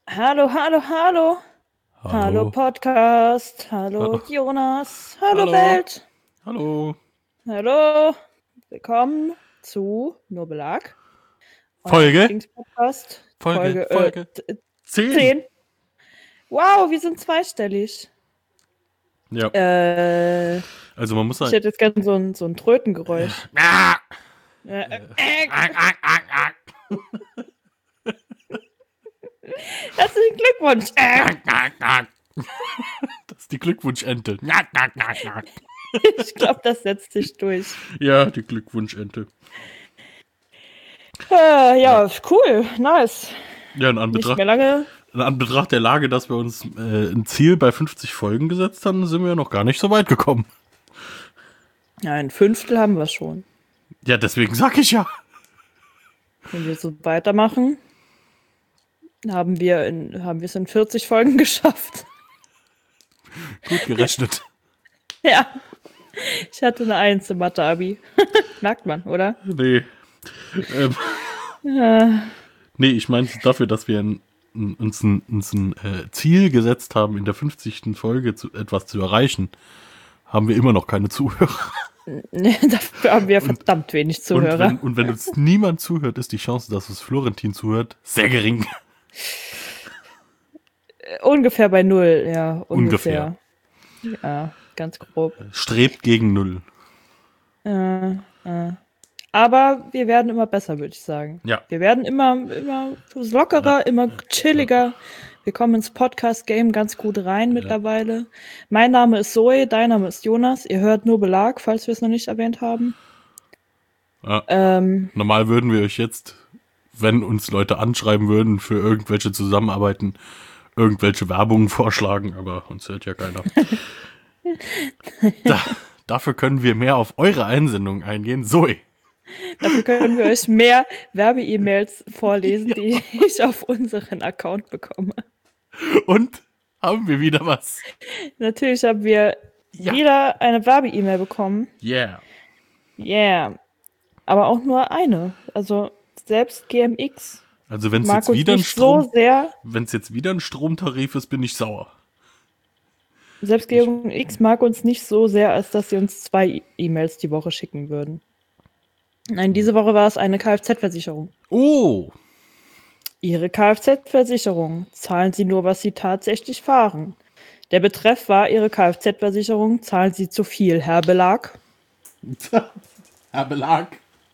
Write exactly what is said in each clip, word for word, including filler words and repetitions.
Hallo, hallo, hallo. Hallo, hallo Podcast. Hallo, hallo Jonas. Hallo, hallo Welt. Hallo. Hallo. Willkommen zu Nur Belag. Folge. Podcast. Folge. Folge. Folge. Äh, zehn. zehn. Wow, wir sind zweistellig. Ja. Äh, also man muss Ich hätte jetzt gerne so ein, so ein Trötengeräusch. Ah. Äh, äh, äh. Herzlichen Glückwunsch. Das ist die Glückwunschente. Ich glaube, das setzt sich durch. Ja, die Glückwunschente. Äh, ja, ja, cool, nice. Ja, in Anbetracht, Nicht mehr lange. in Anbetracht der Lage, dass wir uns äh, ein Ziel bei fünfzig Folgen gesetzt haben, sind wir noch gar nicht so weit gekommen. Ja, ein Fünftel haben wir schon. Ja, deswegen sag ich ja. Wenn wir so weitermachen, haben wir in, haben wir es in vierzig Folgen geschafft. Gut gerechnet. Ja. Ich hatte eine Eins im Mathe-Abi. Merkt man, oder? Nee. Ähm, ja. Nee, ich meine dafür, dass wir ein, uns ein, uns ein äh, Ziel gesetzt haben, in der fünfzigsten Folge zu, etwas zu erreichen, haben wir immer noch keine Zuhörer. Nee, dafür haben wir verdammt wenig Zuhörer. Und wenn, und wenn uns niemand zuhört, ist die Chance, dass uns Florentin zuhört, sehr gering. Ungefähr bei null, ja. Ungefähr. Ungefähr. Ja, ganz grob. Strebt gegen null. Äh, äh. Aber wir werden immer besser, würde ich sagen. Ja. Wir werden immer, immer lockerer, ja. immer chilliger. Ja. Wir kommen ins Podcast-Game ganz gut rein ja. mittlerweile. Mein Name ist Zoe, dein Name ist Jonas. Ihr hört Nur Belag, falls wir es noch nicht erwähnt haben. Ja. Ähm, Normal würden wir euch jetzt, wenn uns Leute anschreiben würden für irgendwelche Zusammenarbeiten, irgendwelche Werbungen vorschlagen, aber uns hört ja keiner. da, dafür können wir mehr auf eure Einsendungen eingehen. Zoe. Dafür können wir euch mehr Werbe-E-Mails vorlesen, die ja. ich auf unseren Account bekomme. Und haben wir wieder was? Natürlich haben wir ja. wieder eine Werbe-E-Mail bekommen. Yeah. Yeah. Aber auch nur eine. Also selbst G M X. Also wenn es jetzt wieder ein Strom, so sehr. Wenn es jetzt wieder ein Stromtarif ist, bin ich sauer. Selbst G M X mag uns nicht so sehr, als dass sie uns zwei E-Mails die Woche schicken würden. Nein, diese Woche war es eine Kfz-Versicherung. Oh! Ihre Kfz-Versicherung. Zahlen Sie nur, was Sie tatsächlich fahren. Der Betreff war Ihre Kfz-Versicherung. Zahlen Sie zu viel, Herr Belag? Herr Belag?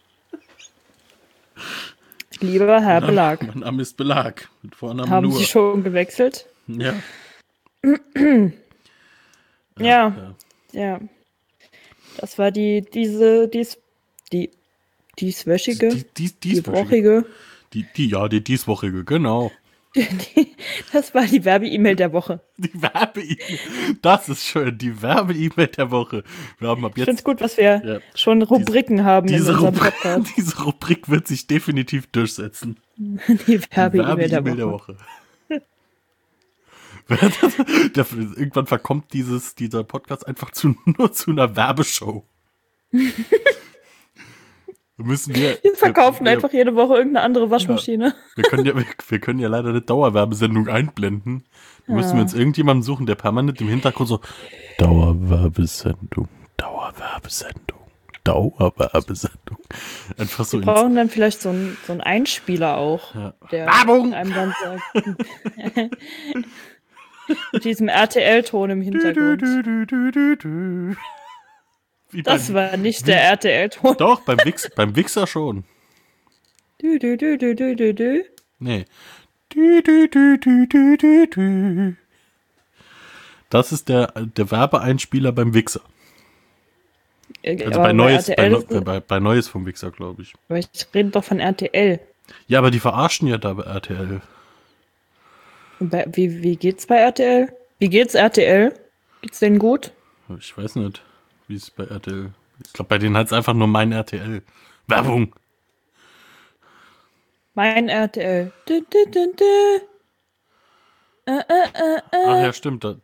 Lieber Herr mein Belag. Mein Name ist Belag. Mit Vornamen Haben nur. Sie schon gewechselt? Ja. ja. Ja. Ja. Das war die, diese, dies, die, dieswöchige, die, die, dies, die wochige. Die, die, ja, die dieswöchige, genau. Die, das war die Werbe-E-Mail der Woche. Die Werbe-E-Mail, das ist schön, die Werbe-E-Mail der Woche. Wir haben ab jetzt. Ich finde es gut, dass wir ja. schon Rubriken diese, haben diese in unserem Rubrik, Podcast. Diese Rubrik wird sich definitiv durchsetzen. Die Werbe-E-Mail der, der Woche. Irgendwann verkommt dieses, dieser Podcast einfach zu, nur zu einer Werbeshow. Müssen wir, wir verkaufen wir, einfach jede Woche irgendeine andere Waschmaschine. Ja, wir, können ja, wir, wir können ja leider eine Dauerwerbesendung einblenden. Da ja. müssen wir uns irgendjemanden suchen, der permanent im Hintergrund so Dauerwerbesendung, Dauerwerbesendung, Dauerwerbesendung. Einfach so. Wir brauchen dann vielleicht so einen so einen Einspieler auch. Ja. Der Werbung! Einem dann sagt, mit diesem R T L-Ton im Hintergrund. Du, du, du, du, du. Das beim, war nicht der R T L-Ton. Doch, beim, Wix, beim Wichser schon. Du, du, du, du, du, du, du. Nee. Du, du, du, du, du, du, du. Das ist der, der Werbeeinspieler beim Wichser. Also aber bei Neues, bei, bei, bei, bei Neues vom Wichser, glaube ich. Aber ich rede doch von R T L. Ja, aber die verarschen ja da bei R T L. Bei, wie, wie geht's bei R T L? Wie geht's R T L? Geht's denen gut? Ich weiß nicht. Wie ist es bei R T L? Ich glaube, bei denen heißt es einfach nur mein R T L. Werbung! Mein R T L. Du, du, du, du. Äh, äh, äh, äh. Ach ja, stimmt. Das.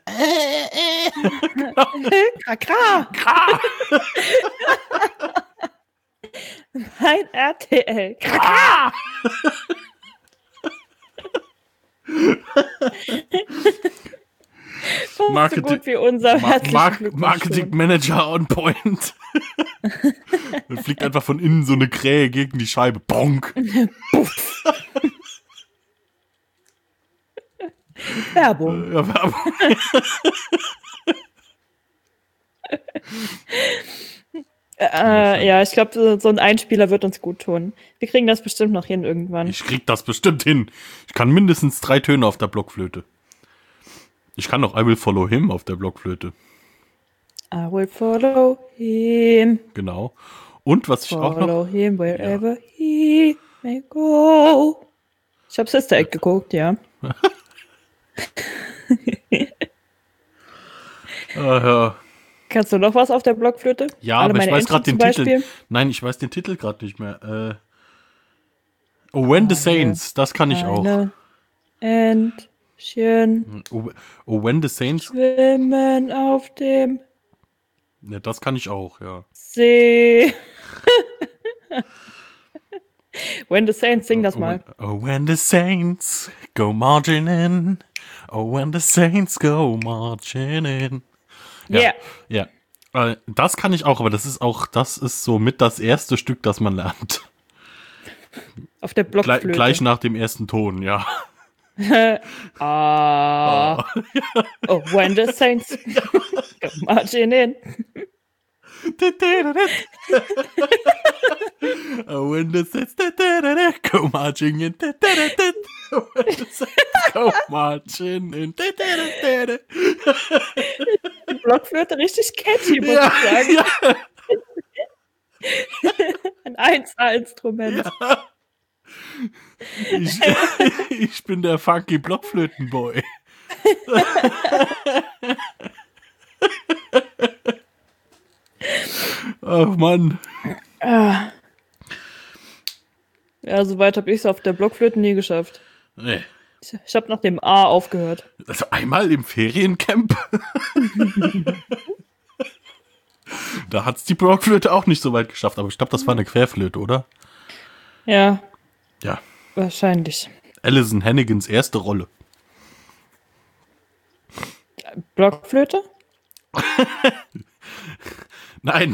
Kra, kra. Kra. Mein R T L. Kra, kra. So gut wie unser Ma herzlichen Mark Glückwunsch Marketing schon. Manager on point. Dann fliegt einfach von innen so eine Krähe gegen die Scheibe. Bonk. Werbung. Ja, Werbung. Äh, ja, ich glaube, so ein Einspieler wird uns gut tun. Wir kriegen das bestimmt noch hin irgendwann. Ich krieg das bestimmt hin. Ich kann mindestens drei Töne auf der Blockflöte. Ich kann noch I will follow him auf der Blockflöte. I will follow him. Genau. Und was ich auch noch... Follow him wherever ja. he may go. Ich habe Sister Act geguckt, ja. ah, ja. Kannst du noch was auf der Blockflöte? Ja, Alle aber ich weiß gerade den Beispiel? Titel. Nein, ich weiß den Titel gerade nicht mehr. Äh, oh, When the Saints, das kann ich auch. Entchen. Oh, oh, When the Saints. Schwimmen auf dem Ja, das kann ich auch, ja. See. When the Saints, sing das oh, mal. Oh, when the Saints go marching in. Oh, when the Saints go marching in. Ja, yeah. Ja, das kann ich auch, aber das ist auch, das ist so mit das erste Stück, das man lernt. Auf der Blockflöte. Gle gleich nach dem ersten Ton, ja. ah. oh. oh, when the Saints go marching in. Oh, when the Saints go marching in. When the Saints go marching in. Die Blockflöte richtig catchy, muss ja, ich sagen. Ja. Ein eins A-Instrument. Ja. Ich, ich bin der funky Blockflötenboy. Ach Mann. Ja, soweit habe ich es auf der Blockflöte nie geschafft. Nee. Ich, ich habe nach dem A aufgehört. Also einmal im Feriencamp. Da hat es die Blockflöte auch nicht so weit geschafft, aber ich glaube, das war eine Querflöte, oder? Ja. Ja. Wahrscheinlich. Alison Hannigans erste Rolle. Blockflöte? Nein.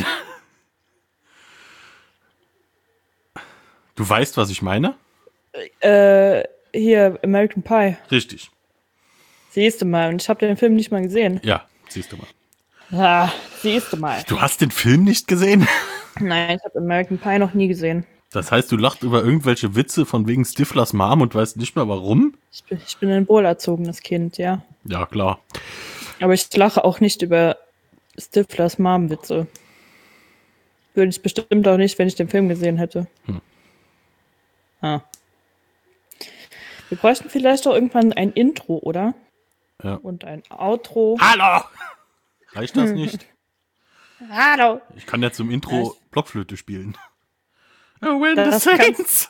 Du weißt, was ich meine? Äh, hier, American Pie. Richtig. Siehst du mal, und ich habe den Film nicht mal gesehen. Ja, siehst du mal. Ah, siehst du mal. Du hast den Film nicht gesehen? Nein, ich habe American Pie noch nie gesehen. Das heißt, du lachst über irgendwelche Witze von wegen Stiflers Mom und weißt nicht mehr warum? Ich bin, ich bin ein wohlerzogenes Kind, ja. Ja, klar. Aber ich lache auch nicht über Stiflers Mom-Witze. Würde ich bestimmt auch nicht, wenn ich den Film gesehen hätte. Hm. Ah. Wir bräuchten vielleicht auch irgendwann ein Intro, oder? Ja. Und ein Outro. Hallo! Reicht das nicht? Hallo! Ich kann ja zum Intro Was? Blockflöte spielen. Oh, when Das the Saints.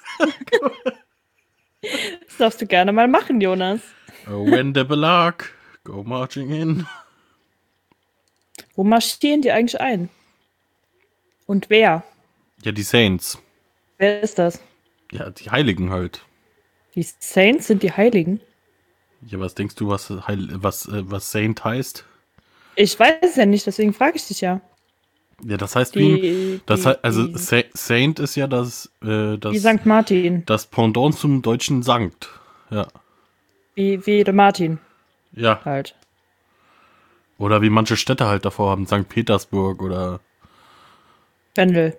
Das darfst du gerne mal machen, Jonas. Oh, when the Belag go marching in. Wo marschieren die eigentlich ein? Und wer? Ja, die Saints. Wer ist das? Ja, die Heiligen halt. Die Saints sind die Heiligen? Ja, was denkst du, was, Heil was, äh, was Saint heißt? Ich weiß es ja nicht, deswegen frage ich dich ja. Ja, das heißt, Die, wie, das die, heißt, also die, Sa Saint ist ja das, äh, das, wie Sankt Martin. das Pendant zum deutschen Sankt. Ja. Wie, wie der Martin Ja. halt. Oder wie manche Städte halt davor haben, Sankt Petersburg oder. Wendel.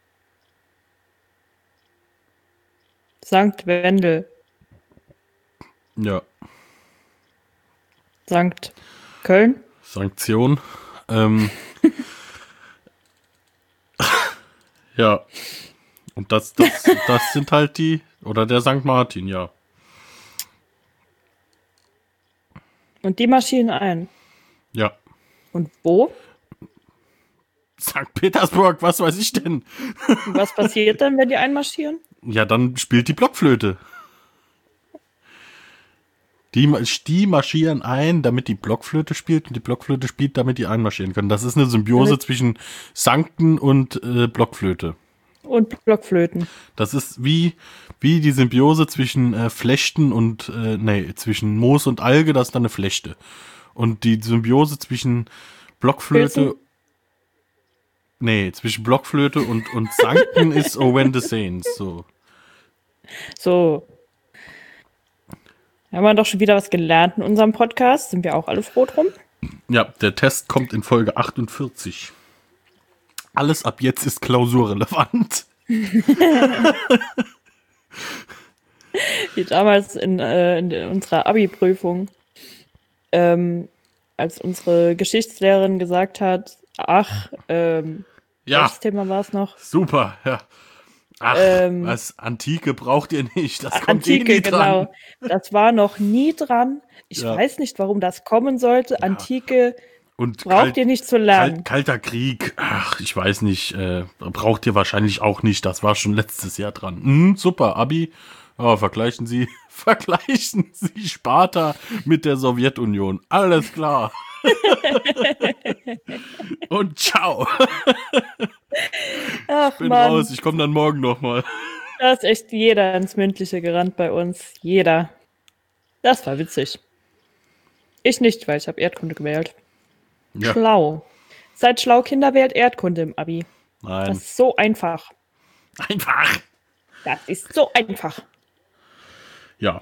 Sankt Wendel. Ja. Sankt Köln. Sanktion. Ähm. Ja. Und das, das, das sind halt die. Oder der Sankt Martin, ja. Und die marschieren ein. Ja. Und wo? Sankt Petersburg, was weiß ich denn? Und was passiert dann, wenn die einmarschieren? Ja, dann spielt die Blockflöte. Die, die marschieren ein, damit die Blockflöte spielt, und die Blockflöte spielt, damit die einmarschieren können. Das ist eine Symbiose Damit zwischen Sankten und äh, Blockflöte. und Blockflöten. Das ist wie, wie die Symbiose zwischen äh, Flechten und, äh, nee, zwischen Moos und Alge, das ist dann eine Flechte. Und die Symbiose zwischen Blockflöte, Pilzen? nee, zwischen Blockflöte und, und Sanken ist Oh When the Saints, so. So. Haben wir doch schon wieder was gelernt in unserem Podcast. Sind wir auch alle froh drum? Ja, der Test kommt in Folge achtundvierzig. Alles ab jetzt ist klausurrelevant. Wie damals in, äh, in unserer Abi-Prüfung, ähm, als unsere Geschichtslehrerin gesagt hat, ach, ähm, Ja, welches Thema war es noch? super, ja. Ach, Ähm, was, Antike braucht ihr nicht, das kommt Antike, eh nie dran. genau. Das war noch nie dran. Ich Ja. weiß nicht, warum das kommen sollte. Antike Und braucht kalt, ihr nicht zu lernen. kalt, kalter Krieg, ach, ich weiß nicht, äh, braucht ihr wahrscheinlich auch nicht, das war schon letztes Jahr dran. Hm, super, Abi, ja, vergleichen Sie, vergleichen Sie Sparta mit der Sowjetunion, alles klar. Und ciao, Ach bin Mann, raus, ich komme dann morgen nochmal. da ist echt jeder ins Mündliche gerannt bei uns. Jeder. Das war witzig. Ich nicht, weil ich habe Erdkunde gewählt. Ja, Schlau. Seid schlau, Kinder, wählt Erdkunde im Abi. Das nein, ist so einfach. einfach. Das ist so einfach. Ja.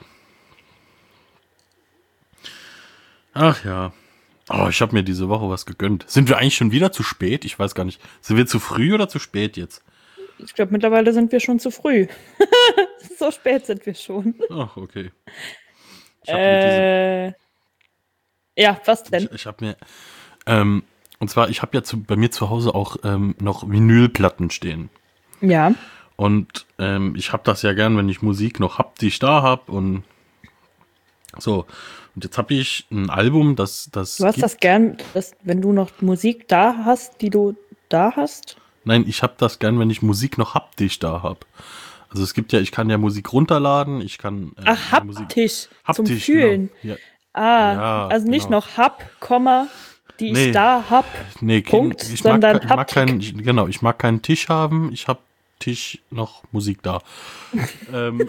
Ach ja. Oh, ich habe mir diese Woche was gegönnt. Sind wir eigentlich schon wieder zu spät? Ich weiß gar nicht. Sind wir zu früh oder zu spät jetzt? Ich glaube, mittlerweile sind wir schon zu früh. So spät sind wir schon. Ach, okay. Ich habe mir diese Äh, ja, was denn? Ich, ich habe mir, ähm, und zwar, ich habe ja zu, bei mir zu Hause auch ähm, noch Vinylplatten stehen. Ja. Und ähm, ich habe das ja gern, wenn ich Musik noch hab, die ich da habe. Und so. Und jetzt habe ich ein Album, das das. Du hast gibt- das gern, dass, wenn du noch Musik da hast, die du da hast? Nein, ich habe das gern, wenn ich Musik noch hab, die ich da habe. Also es gibt ja, ich kann ja Musik runterladen, ich kann äh, Ach, Musik Haptisch, zum Haptisch, Fühlen. Genau. Ja, Ah, Ja, also nicht genau. noch Hab, Komma, die Nee. ich da hab. nee, Punkt, kein, ich sondern mag, ke- ich mag Haptik. keinen, ich, genau, ich mag keinen Tisch haben, ich habe Tisch noch Musik da. ähm,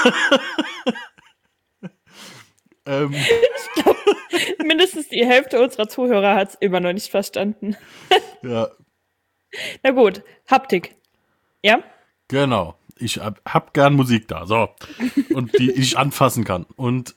ähm, Mindestens die Hälfte unserer Zuhörer hat es immer noch nicht verstanden. ja, Na gut, Haptik. Ja? genau. Ich hab, hab gern Musik da, so. Und die ich anfassen kann. Und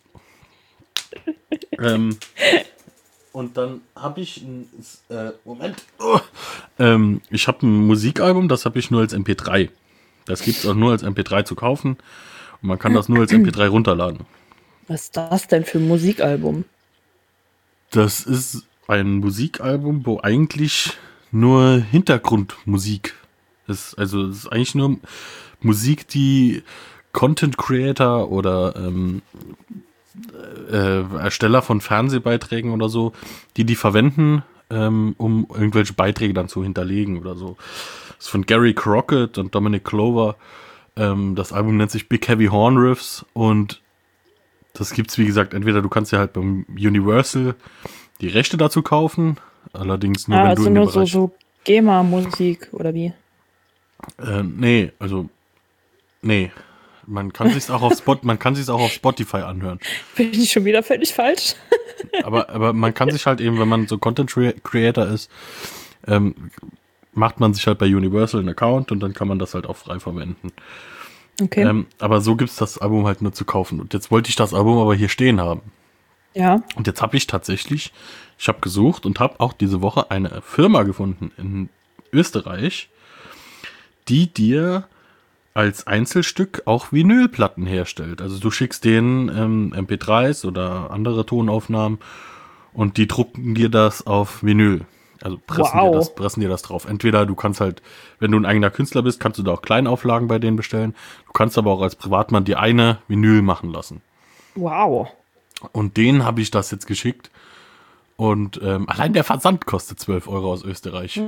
ähm, und dann habe ich ein, äh, Moment. Oh, ähm, ich habe ein Musikalbum, das habe ich nur als M P drei. Das gibt es auch nur als M P drei zu kaufen. Und man kann das nur als M P drei runterladen. Was ist das denn für ein Musikalbum? Das ist ein Musikalbum, wo eigentlich nur Hintergrundmusik ist. Also es ist eigentlich nur Musik, die Content Creator oder ähm, äh, Ersteller von Fernsehbeiträgen oder so, die die verwenden, ähm, um irgendwelche Beiträge dann zu hinterlegen oder so. Das ist von Gary Crockett und Dominic Clover. Ähm, das Album nennt sich Big Heavy Horn Riffs und das gibt's, wie gesagt, entweder du kannst ja halt beim Universal die Rechte dazu kaufen, allerdings nur, ah, wenn also du in dem nur so, Bereich... so GEMA-Musik oder wie? Äh, nee, also, nee. Man kann sich's auch auf Spot, man kann sich's auch auf Spotify anhören. Bin ich schon wieder völlig falsch? Aber, aber man kann sich halt eben, wenn man so Content Creator ist, ähm, macht man sich halt bei Universal einen Account und dann kann man das halt auch frei verwenden. Okay. Ähm, aber so gibt's das Album halt nur zu kaufen. Und jetzt wollte ich das Album aber hier stehen haben. Ja. Und jetzt habe ich tatsächlich, ich habe gesucht und habe auch diese Woche eine Firma gefunden in Österreich, die dir als Einzelstück auch Vinylplatten herstellt. Also du schickst denen ähm, M P dreis oder andere Tonaufnahmen und die drucken dir das auf Vinyl. Also pressen, Wow. dir das, pressen dir das drauf. Entweder du kannst halt, wenn du ein eigener Künstler bist, kannst du da auch Kleinauflagen bei denen bestellen. Du kannst aber auch als Privatmann dir eine Vinyl machen lassen. Wow. Und denen habe ich das jetzt geschickt. Und ähm, allein der Versand kostet zwölf Euro aus Österreich.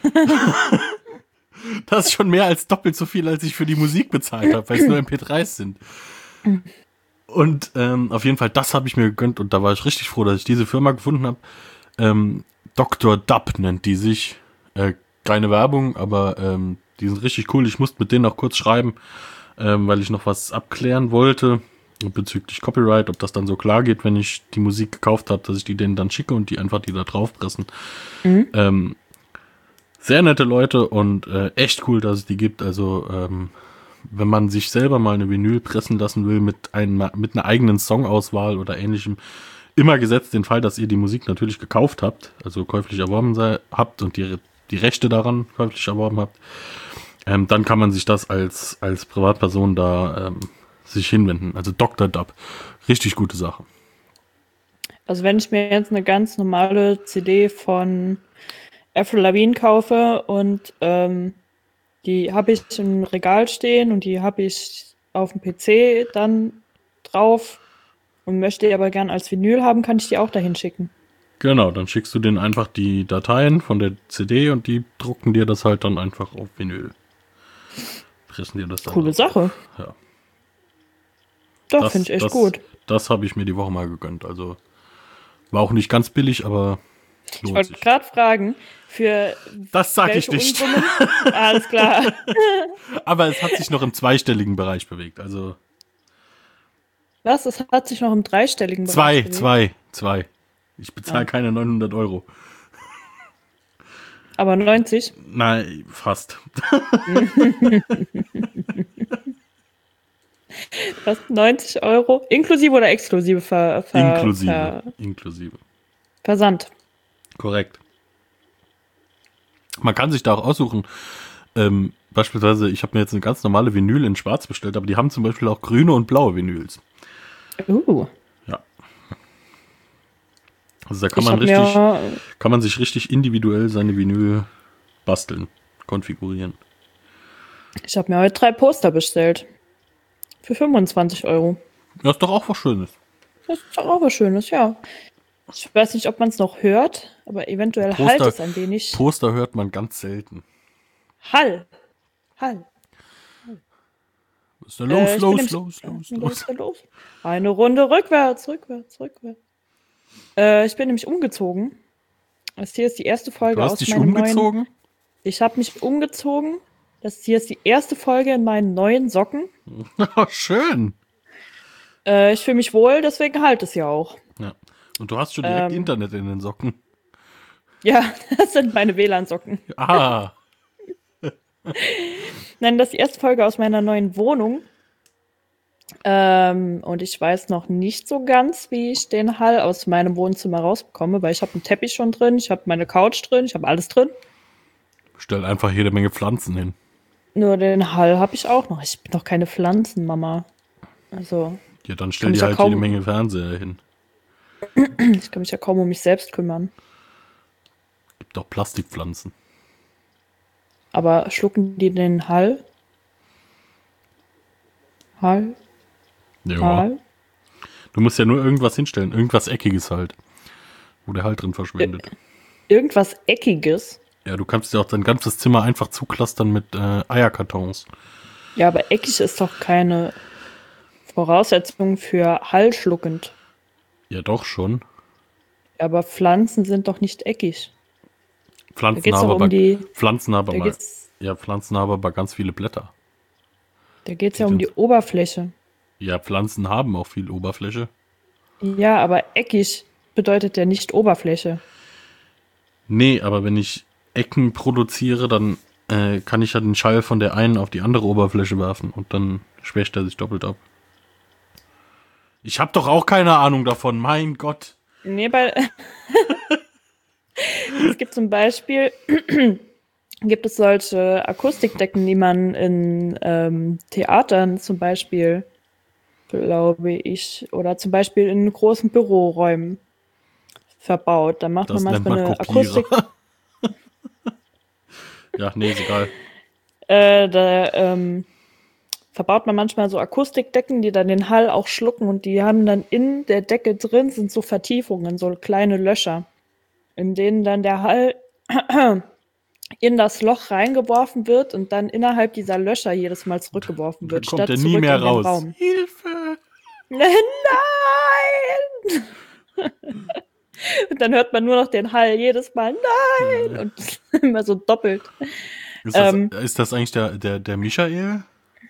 Das ist schon mehr als doppelt so viel, als ich für die Musik bezahlt habe, weil es nur M P dreis sind. Und ähm, auf jeden Fall, das habe ich mir gegönnt. Und da war ich richtig froh, dass ich diese Firma gefunden habe. Ähm, Doktor Dub nennt die sich. Äh, keine Werbung, aber ähm, Die sind richtig cool. Ich musste mit denen auch kurz schreiben, ähm, weil ich noch was abklären wollte bezüglich Copyright, ob das dann so klar geht, wenn ich die Musik gekauft habe, dass ich die denen dann schicke und die einfach die da drauf pressen. Mhm. Ähm, sehr nette Leute und äh, echt cool, dass es die gibt. Also ähm, wenn man sich selber mal eine Vinyl pressen lassen will mit, einem, mit einer eigenen Songauswahl oder ähnlichem, immer gesetzt den Fall, dass ihr die Musik natürlich gekauft habt, also käuflich erworben sei, habt und die, die Rechte daran käuflich erworben habt, ähm, dann kann man sich das als, als Privatperson da ähm, sich hinwenden. Also Doktor Dub. Richtig gute Sache. Also wenn ich mir jetzt eine ganz normale C D von Avril Lavigne kaufe und ähm, die habe ich im Regal stehen und die habe ich auf dem P C dann drauf und möchte die aber gern als Vinyl haben, kann ich die auch dahin schicken. Genau, dann schickst du denen einfach die Dateien von der C D und die drucken dir das halt dann einfach auf Vinyl. Pressen dir das dann Coole drauf. Sache. Ja. Doch, finde ich echt das, gut. Das habe ich mir die Woche mal gegönnt. Also war auch nicht ganz billig, aber lohnt ich wollte gerade fragen, für das sage ich nicht. Alles klar. Aber es hat sich noch im zweistelligen Bereich bewegt. Also was? Es hat sich noch im dreistelligen zwei, Bereich bewegt? Zwei, zwei, zwei. Ich bezahle ah. keine neunhundert Euro. Aber neunzig? Nein, fast. Was? neunzig Euro? Inklusive oder exklusive Ver, Ver, Inklusive. Ver, Inklusive. Versand. Korrekt. Man kann sich da auch aussuchen. Ähm, beispielsweise, ich habe mir jetzt eine ganz normale Vinyl in Schwarz bestellt, aber die haben zum Beispiel auch grüne und blaue Vinyls. Uh. Ja. Also da kann man richtig, kann man sich richtig individuell seine Vinyl basteln, konfigurieren. Ich habe mir heute drei Poster bestellt. Für fünfundzwanzig Euro. Das ist doch auch was Schönes. Das ist doch auch was Schönes, ja. Ich weiß nicht, ob man es noch hört, aber eventuell Poster, halt es ein wenig. Poster hört man ganz selten. Hall. Hall. Was ist da los, äh, los, los, los, los, los, los. Eine Runde rückwärts, rückwärts, rückwärts. Äh, ich bin nämlich umgezogen. Das hier ist die erste Folge du hast aus dich meinem umgezogen? neuen... Ich habe mich umgezogen. Das hier ist die erste Folge in meinen neuen Socken. Oh, schön. Äh, ich fühle mich wohl, deswegen halt es ja auch. Ja. Und du hast schon direkt ähm, Internet in den Socken. Ja, das sind meine W L A N-Socken. Ah. Nein, das ist die erste Folge aus meiner neuen Wohnung. Ähm, und ich weiß noch nicht so ganz, wie ich den Hall aus meinem Wohnzimmer rausbekomme, weil ich habe einen Teppich schon drin, ich habe meine Couch drin, ich habe alles drin. Stell einfach jede Menge Pflanzen hin. Nur den Hall habe ich auch noch. Ich bin doch keine Pflanzenmama. Also. Ja, dann stell dir halt ja jede Menge Fernseher hin. Ich kann mich ja kaum um mich selbst kümmern. Gibt doch Plastikpflanzen. Aber schlucken die den Hall? Hall? Ja. Hall? Du musst ja nur irgendwas hinstellen. Irgendwas Eckiges halt. Wo der Halt drin verschwindet. Irgendwas Eckiges? Ja, du kannst ja auch dein ganzes Zimmer einfach zuklustern mit äh, Eierkartons. Ja, aber eckig ist doch keine Voraussetzung für hallschluckend. Ja, doch schon. Aber Pflanzen sind doch nicht eckig. Pflanzen haben aber, um die, Pflanzen haben aber, ja, Pflanzen haben aber ganz viele Blätter. Da geht es ja um die Oberfläche. Ja, Pflanzen haben auch viel Oberfläche. Ja, aber eckig bedeutet ja nicht Oberfläche. Nee, aber wenn ich Ecken produziere, dann äh, kann ich ja den Schall von der einen auf die andere Oberfläche werfen und dann schwächt er sich doppelt ab. Ich hab doch auch keine Ahnung davon, mein Gott. Nee, weil es gibt zum Beispiel gibt es solche Akustikdecken, die man in ähm, Theatern zum Beispiel, glaube ich, oder zum Beispiel in großen Büroräumen verbaut. Da macht das man manchmal man eine Kopierer. Akustik. Ja, nee, ist egal. Äh, da ähm, verbaut man manchmal so Akustikdecken, die dann den Hall auch schlucken und die haben dann in der Decke drin sind so Vertiefungen, so kleine Löcher, in denen dann der Hall in das Loch reingeworfen wird und dann innerhalb dieser Löcher jedes Mal zurückgeworfen wird. Dann kommt er nie mehr raus. Raum. Hilfe! Nein! Und dann hört man nur noch den Hall jedes Mal, nein! Und immer so doppelt. Ist das, Ähm, ist das eigentlich der, der, der Michael?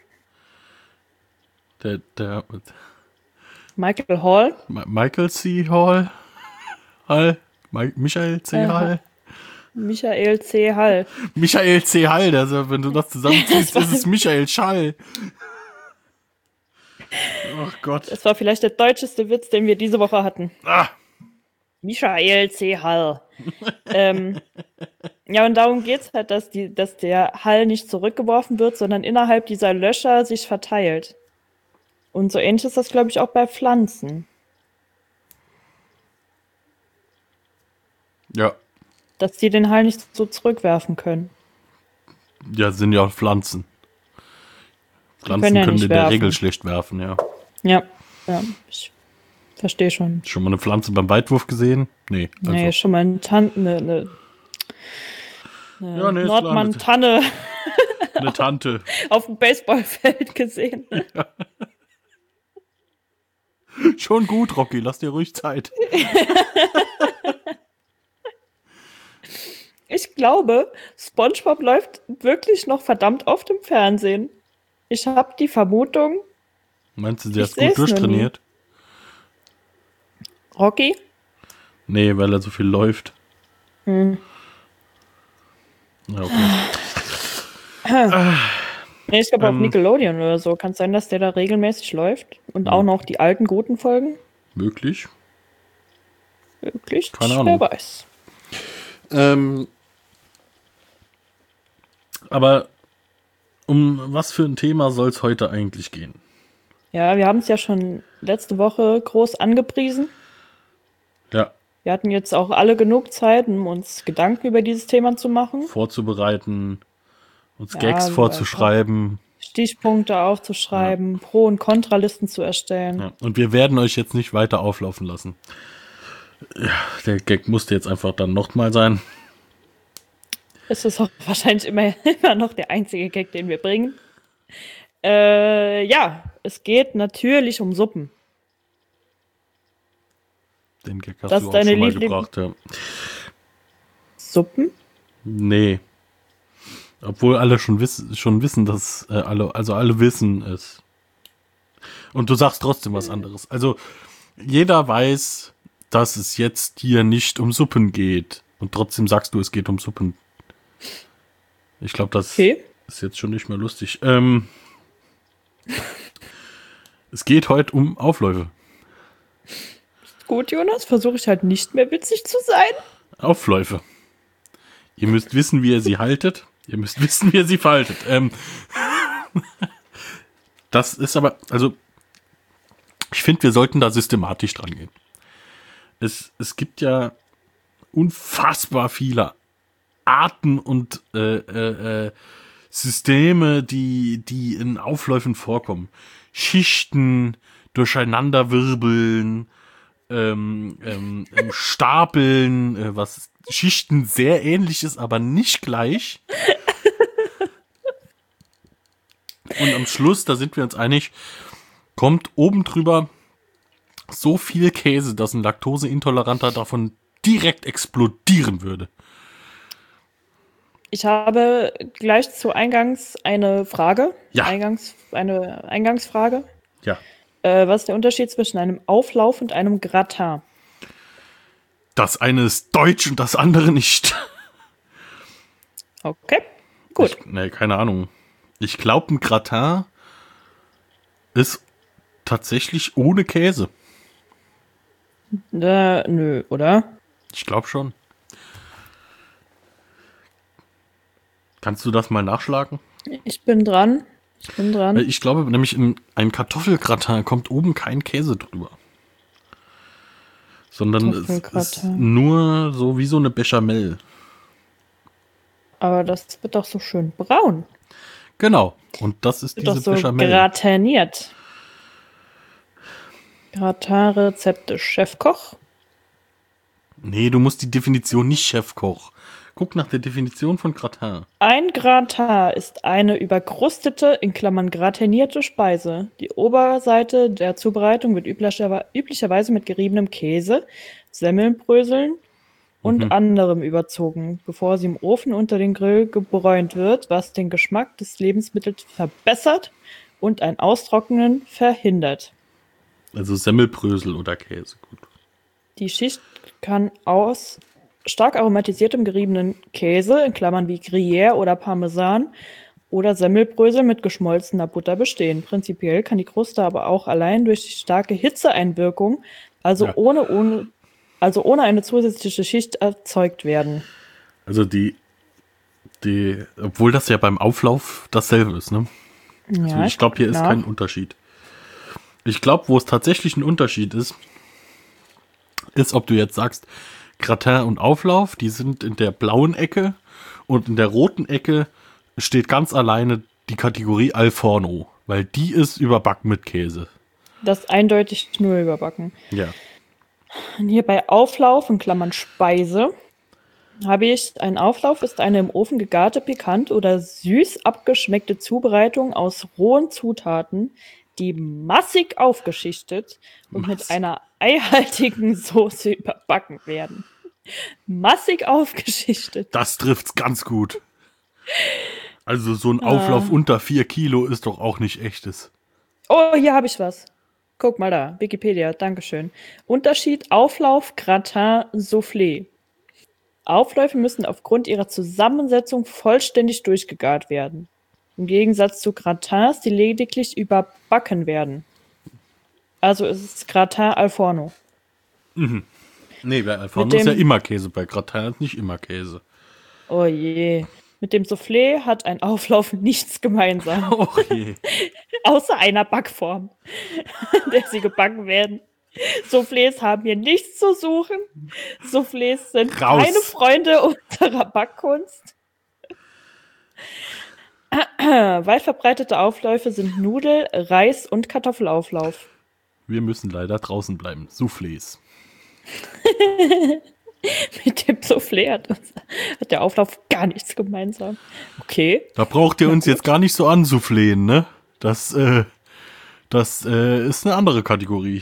Der, der Michael Hall. Ma- Michael C. Hall? Hall? Mi- Michael C. Äh, Hall? Michael C. Hall. Michael C. Hall, also wenn du das zusammenziehst, Das war- ist es Michael Schall. Oh Gott. Das war vielleicht der deutscheste Witz, den wir diese Woche hatten. Ah, Michael C. Hall. ähm, ja, und darum geht es halt, dass, die, dass der Hall nicht zurückgeworfen wird, sondern innerhalb dieser Löcher sich verteilt. Und so ähnlich ist das, glaube ich, auch bei Pflanzen. ja. Dass die den Hall nicht so zurückwerfen können. Ja, sind ja auch Pflanzen. Pflanzen können ja können nicht in der werfen. Regel schlecht werfen, ja. Ja, ja, ich verstehe schon. Schon mal eine Pflanze beim Weitwurf gesehen? Nee. Also. Nee, schon mal eine Tante, eine, eine, eine Ja, nee, ist klar, eine- Nordmann-Tanne Eine Tante. auf dem Baseballfeld gesehen. Schon gut, Rocky, lass dir ruhig Zeit. Ich glaube, SpongeBob läuft wirklich noch verdammt oft im Fernsehen. Ich habe die Vermutung, Meinst du, der Ich ist seh's gut noch durchtrainiert? Rocky, Nee, weil er so viel läuft. Hm. Ja, okay. nee, ich glaube auf Ähm. Nickelodeon oder so. Kann es sein, dass der da regelmäßig läuft? Und auch noch die alten guten Folgen? Möglich. Wirklich? Keine Wer Ahnung. weiß. Ähm, aber um was für ein Thema soll es heute eigentlich gehen? Ja, wir haben es ja schon letzte Woche groß angepriesen. Ja, Wir hatten jetzt auch alle genug Zeit, um uns Gedanken über dieses Thema zu machen. vorzubereiten, uns Ja, Gags wir- vorzuschreiben. Stichpunkte aufzuschreiben, Pro- und Kontralisten zu erstellen. Ja. Und wir werden euch jetzt nicht weiter auflaufen lassen. Ja, der Gag musste jetzt einfach dann nochmal sein. Es ist auch wahrscheinlich immer, immer noch der einzige Gag, den wir bringen. Äh, ja, es geht natürlich um Suppen. Den Gag hast Das du ist auch deine schon mal Liebling- gebracht. Ja. Suppen? Nee. Obwohl alle schon, wiss schon wissen, dass äh, alle, also alle wissen es. Und du sagst trotzdem was anderes. Also jeder weiß, dass es jetzt hier nicht um Suppen geht. Und trotzdem sagst du, es geht um Suppen. Ich glaube, das Okay. ist jetzt schon nicht mehr lustig. Ähm, es geht heute um Aufläufe. Gut, Jonas, versuche ich halt nicht mehr witzig zu sein. Aufläufe. Ihr müsst wissen, wie ihr sie haltet. Ihr müsst wissen, wie ihr sie faltet. Ähm, das ist aber, also, ich finde, wir sollten da systematisch dran gehen. Es, es gibt ja unfassbar viele Arten und äh, äh, äh, Systeme, die, die in Aufläufen vorkommen. Schichten, durcheinanderwirbeln, ähm, ähm, ähm, Stapeln, äh, was Schichten sehr ähnlich ist, aber nicht gleich. Und am Schluss, da sind wir uns einig, kommt oben drüber so viel Käse, dass ein Laktoseintoleranter davon direkt explodieren würde. Ich habe gleich zu Eingangs eine Frage. Ja. Eingangs, eine Eingangsfrage. Ja. Äh, was ist der Unterschied zwischen einem Auflauf und einem Gratin? Das eine ist deutsch und das andere nicht. Okay, gut. Ich, nee, keine Ahnung. Ich glaube, ein Gratin ist tatsächlich ohne Käse. Äh, nö, oder? Ich glaube schon. Kannst du das mal nachschlagen? Ich bin dran. Ich bin dran. Weil ich glaube nämlich, in ein Kartoffelgratin kommt oben kein Käse drüber. Sondern es ist Kartoffelgratin. nur so wie so eine Bechamel. Aber das wird doch so schön braun. Genau. Und das ist Wird diese doch so Bechamel. gratiniert. Gratin-Rezepte Chefkoch. Nee, du musst die Definition nicht Chefkoch. Guck nach der Definition von Gratin. Ein Gratin ist eine überkrustete, in Klammern gratinierte Speise. Die Oberseite der Zubereitung wird üblicher, üblicherweise mit geriebenem Käse, Semmelbröseln und Mhm. anderem überzogen, bevor sie im Ofen unter den Grill gebräunt wird, was den Geschmack des Lebensmittels verbessert und ein Austrocknen verhindert. Also Semmelbrösel oder Käse. Gut. Die Schicht kann aus stark aromatisiertem geriebenen Käse, in Klammern wie Gruyère oder Parmesan, oder Semmelbrösel mit geschmolzener Butter bestehen. Prinzipiell kann die Kruste aber auch allein durch die starke Hitzeeinwirkung, also, Ja. ohne, ohne, also ohne eine zusätzliche Schicht, erzeugt werden. Also die, die, obwohl das ja beim Auflauf dasselbe ist, ne? Ja, Also ich glaube, hier ist nach. kein Unterschied. Ich glaube, wo es tatsächlich ein Unterschied ist, ist, ob du jetzt sagst, Gratin und Auflauf, die sind in der blauen Ecke und in der roten Ecke steht ganz alleine die Kategorie Al Forno, weil die ist überbacken mit Käse. Das ist eindeutig nur überbacken. Ja. Und hier bei Auflauf, in Klammern Speise, habe ich, ein Auflauf ist eine im Ofen gegarte, pikant oder süß abgeschmeckte Zubereitung aus rohen Zutaten, die massig aufgeschichtet und mit Massig. einer eihaltigen Soße überbacken werden. Massig aufgeschichtet. Das trifft's ganz gut. Also so ein Auflauf unter vier Kilo ist doch auch nicht echtes. Oh, hier habe ich was. Guck mal da, Wikipedia, Dankeschön. Unterschied Auflauf, Gratin, Soufflé. Aufläufe müssen aufgrund ihrer Zusammensetzung vollständig durchgegart werden. Im Gegensatz zu Gratins, die lediglich überbacken werden. Also ist es Gratin al Forno. Nee, bei Al Forno Mit ist ja dem- immer Käse, bei Gratin ist nicht immer Käse. Oh je. Mit dem Soufflé hat ein Auflauf nichts gemeinsam, Oh je. außer einer Backform, in der sie gebacken werden. Soufflés haben hier nichts zu suchen. Soufflés sind Raus. keine Freunde unserer Backkunst. Weit verbreitete Aufläufe sind Nudel-, Reis- und Kartoffelauflauf. Wir müssen leider draußen bleiben. Soufflés. Mit dem Soufflé hat, uns, hat der Auflauf gar nichts gemeinsam. Okay. Da braucht ihr uns jetzt gar nicht so anzuflehen, ne? Das, äh, das äh, ist eine andere Kategorie.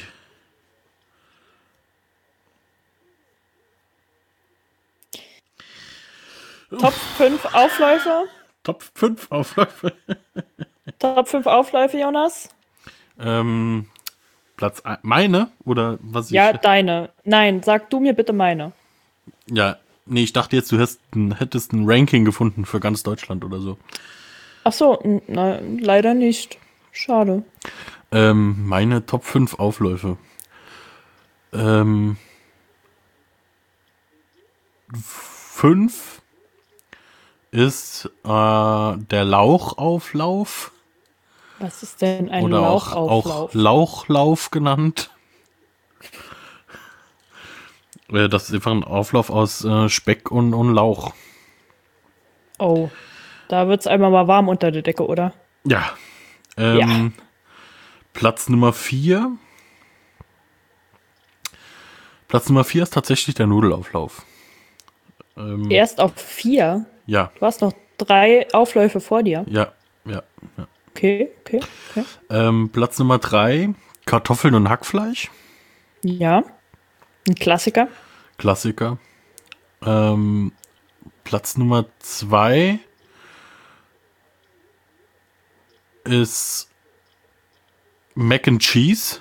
Top fünf Aufläufe. Top fünf Aufläufe. Top fünf Aufläufe, Jonas. ähm, Platz ein, meine? Oder was Ja, ich... deine. Nein, sag du mir bitte meine. Ja, nee, ich dachte jetzt, du hättest ein, hättest ein Ranking gefunden für ganz Deutschland oder so. Ach so, n- na, leider nicht. Schade. Ähm, meine Top fünf Aufläufe. Ähm, fünf ist äh, der Lauchauflauf Was ist denn ein oder auch, Lauchauflauf? auch Lauchlauf genannt. Äh, Das ist einfach ein Auflauf aus äh, Speck und, und Lauch. Oh, da wird's einmal mal warm unter der Decke, oder? Ja. Ähm, Platz Nummer vier. Platz Nummer vier ist tatsächlich der Nudelauflauf. Ähm, Erst auf vier. ja, Du hast noch drei Aufläufe vor dir. ja, ja, ja. Okay, okay, okay. Ähm, Platz Nummer drei, Kartoffeln und Hackfleisch. Ja, ein Klassiker. Klassiker. Ähm, Platz Nummer zwei ist Mac and Cheese.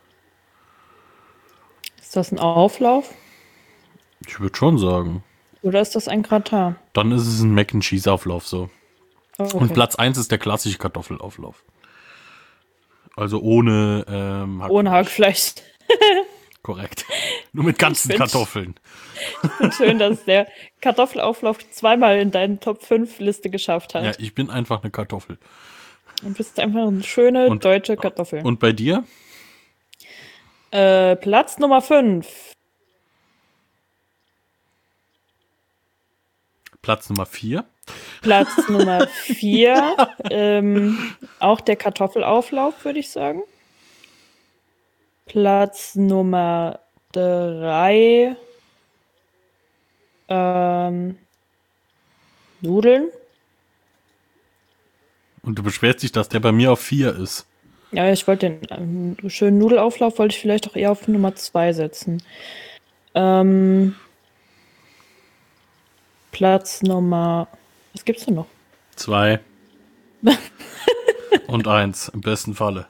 Ist das ein Auflauf Ich würde schon sagen. oder ist das ein Gratin? Dann ist es ein Mac and Cheese Auflauf so. Okay. Und Platz eins ist der klassische Kartoffelauflauf. Also ohne ähm, Hackfleisch. Ohne Hackfleisch. Korrekt. Nur mit ganzen Ich find's- Kartoffeln. Schön, dass der Kartoffelauflauf zweimal in deine Top fünf Liste geschafft hat. Ja, ich bin einfach eine Kartoffel. Und bist einfach eine schöne Und- deutsche Kartoffel. Und bei dir? Äh, Platz Nummer fünf. Platz Nummer vier. Platz Nummer vier. ähm, auch der Kartoffelauflauf, würde ich sagen. Platz Nummer drei. Ähm, Nudeln. Und du beschwerst dich, dass der bei mir auf vier ist. Ja, ich wollte den ähm, schönen Nudelauflauf wollte ich vielleicht auch eher auf Nummer zwei setzen. Ähm, Platz Nummer, was gibt's denn noch? Zwei. Und eins, im besten Falle.